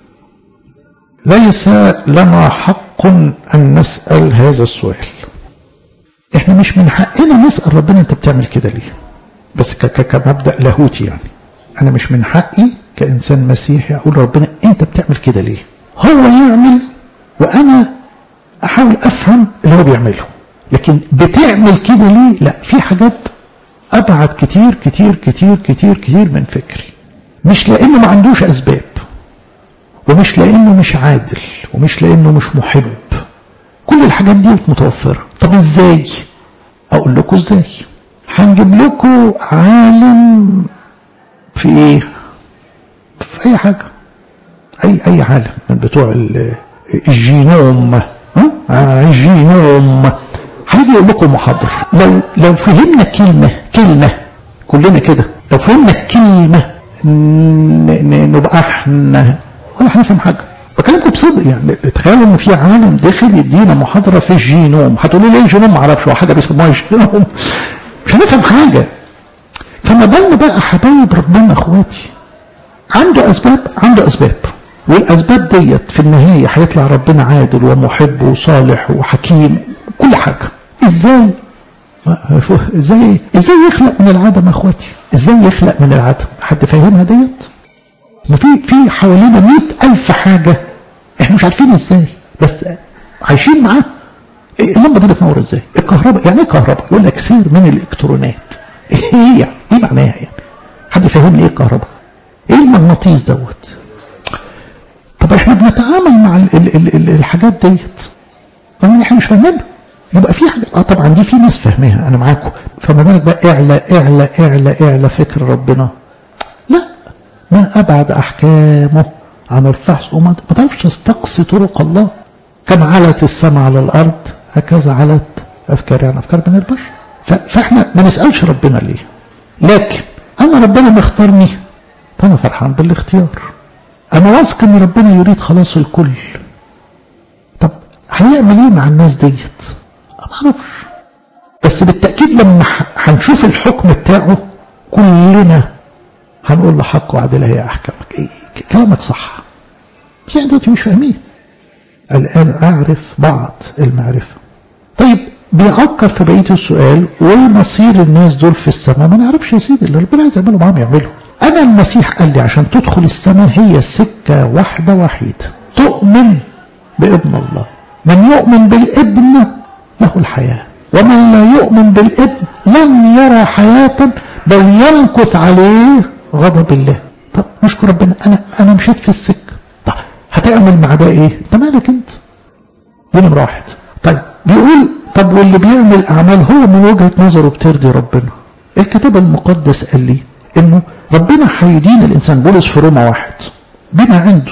ليس لنا حق أن نسأل هذا السؤال. احنا مش من حقنا نسأل ربنا انت بتعمل كده ليه، بس كمبدأ لاهوتي يعني. انا مش من حقي كإنسان مسيحي اقول ربنا انت بتعمل كده ليه. هو يعمل وانا احاول افهم اللي هو بيعمله، لكن بتعمل كده ليه لا، في حاجات ابعد كتير كتير كتير كتير كتير من فكري. مش لانه ما عندوش اسباب، ومش لانه مش عادل، ومش لانه مش محب. كل الحاجات دي متوفرة. طب ازاي؟ اقول لكم ازاي. هنجيب لكم عالم في ايه؟ في اي حاجة، اي عالم من بتوع الجينوم، الجينوم هيجي يقول لكم محاضر. لو فهمنا كلمة كلنا كده، لو فهمنا كلمة نبقى احنا ولا هنفهم حاجة. بكلمكم بصدق يعني. تخيلوا ان في عالم داخل يدينا محاضرة في الجينوم، هتقولوا لي الجينوم ما اعرفش، هو حاجة بيسموها الجينوم، مش هنفهم حاجة. فما بالنا بقى حبايب ربنا اخواتي، عنده اسباب، والاسباب ديت في النهاية هيطلع ربنا عادل ومحب وصالح وحكيم كل حاجة. ازاي يخلق من العدم اخواتي؟ ازاي يخلق من العدم؟ حد فاهمها ديت؟ ما في حوالينا 100,000 حاجة احنا مش عارفين ازاي، بس عايشين معاه. اللمبة دي بتنور ازاي؟ الكهرباء يعني ايه كهرباء؟ يقول لك سير من الالكترونات. ايه معناها يعني؟ حد يفهمني ايه الكهرباء؟ ايه المغناطيس دوت؟ طب احنا بنتعامل مع الحاجات ديت رغم احنا مش فاهمينها. يبقى في حاجة طبعا دي في ناس فاهمها، انا معاكم. فما بالك بقى اعلى فكر ربنا. لا، ما أبعد أحكامه عن الفحص، وما تعرفش تستقصي طرق الله. كما علت السماء على الأرض هكذا علت أفكار من البشر. فإحنا ما نسألش ربنا ليه، لكن أنا ربنا مختارني فأنا فرحان بالاختيار. أنا واثق إن ربنا يريد خلاص الكل. طب هيعمل إيه مع الناس ديت؟ ما أعرفش، بس بالتأكيد لما هنشوف الحكم بتاعه كلنا هنقول له حق وعدل هي أحكامك. إيه كلامك صح، بس احنا دلوقتي مش فاهمين. الآن أعرف بعض المعرفة. طيب بيعكر في بقية السؤال، ومصير الناس دول في السماء ما نعرفش يا سيدي. اللي ربنا عايز يعمله معاهم يعمله. أنا المسيح قال لي عشان تدخل السماء هي سكة واحدة وحيدة، تؤمن بابن الله. من يؤمن بالابن له الحياة، ومن لا يؤمن بالابن لن يرى حياة بل يمكث عليه غضب الله. طب نشكر ربنا، انا مشيت في السكه. طب هتعمل مع ده ايه؟ انت مالك انت؟ دي نمره واحد. طيب بيقول طب واللي بيعمل اعمال هو من وجهه نظره بترضي ربنا. الكتاب المقدس قال لي انه ربنا هيدين الانسان. بولس في روما 1 بما عنده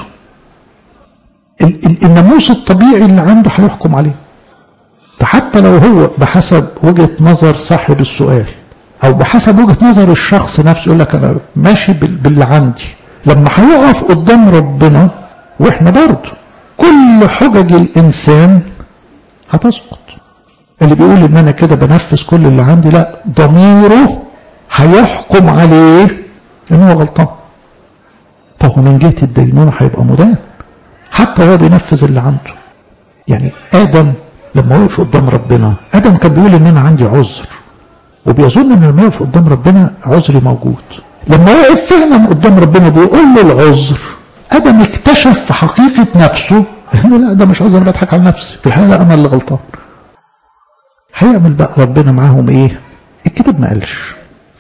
الناموس الطبيعي اللي عنده هيحكم عليه. فحتى لو هو بحسب وجهه نظر صاحب السؤال او بحسب وجهة نظر الشخص نفسه يقول لك انا ماشي باللي عندي، لما هيقف قدام ربنا واحنا برضه كل حجج الانسان هتسقط. اللي بيقول ان انا كده بنفذ كل اللي عندي، لا، ضميره هيحكم عليه ان هو غلطان، فهو من جهة الدينونة هيبقى مدان حتى هو بينفذ اللي عنده. يعني ادم لما وقف قدام ربنا، ادم كان بيقول ان انا عندي عذر، وبيظن ان لما يقف قدام ربنا عذري موجود. لما وقف فعلا قدام ربنا بيقول له العذر، ادم اكتشف في حقيقة نفسه ان لا، ده مش عذر، انا بضحك على نفسي، في الحقيقة انا اللي غلطان. هيعمل بقى ربنا معاهم ايه؟ الكتاب ما قالش.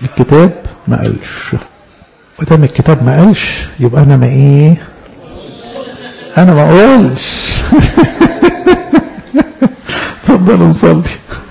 ودام الكتاب ما قالش يبقى انا ما ايه؟ انا ما اقولش. اتفضلوا نصلي.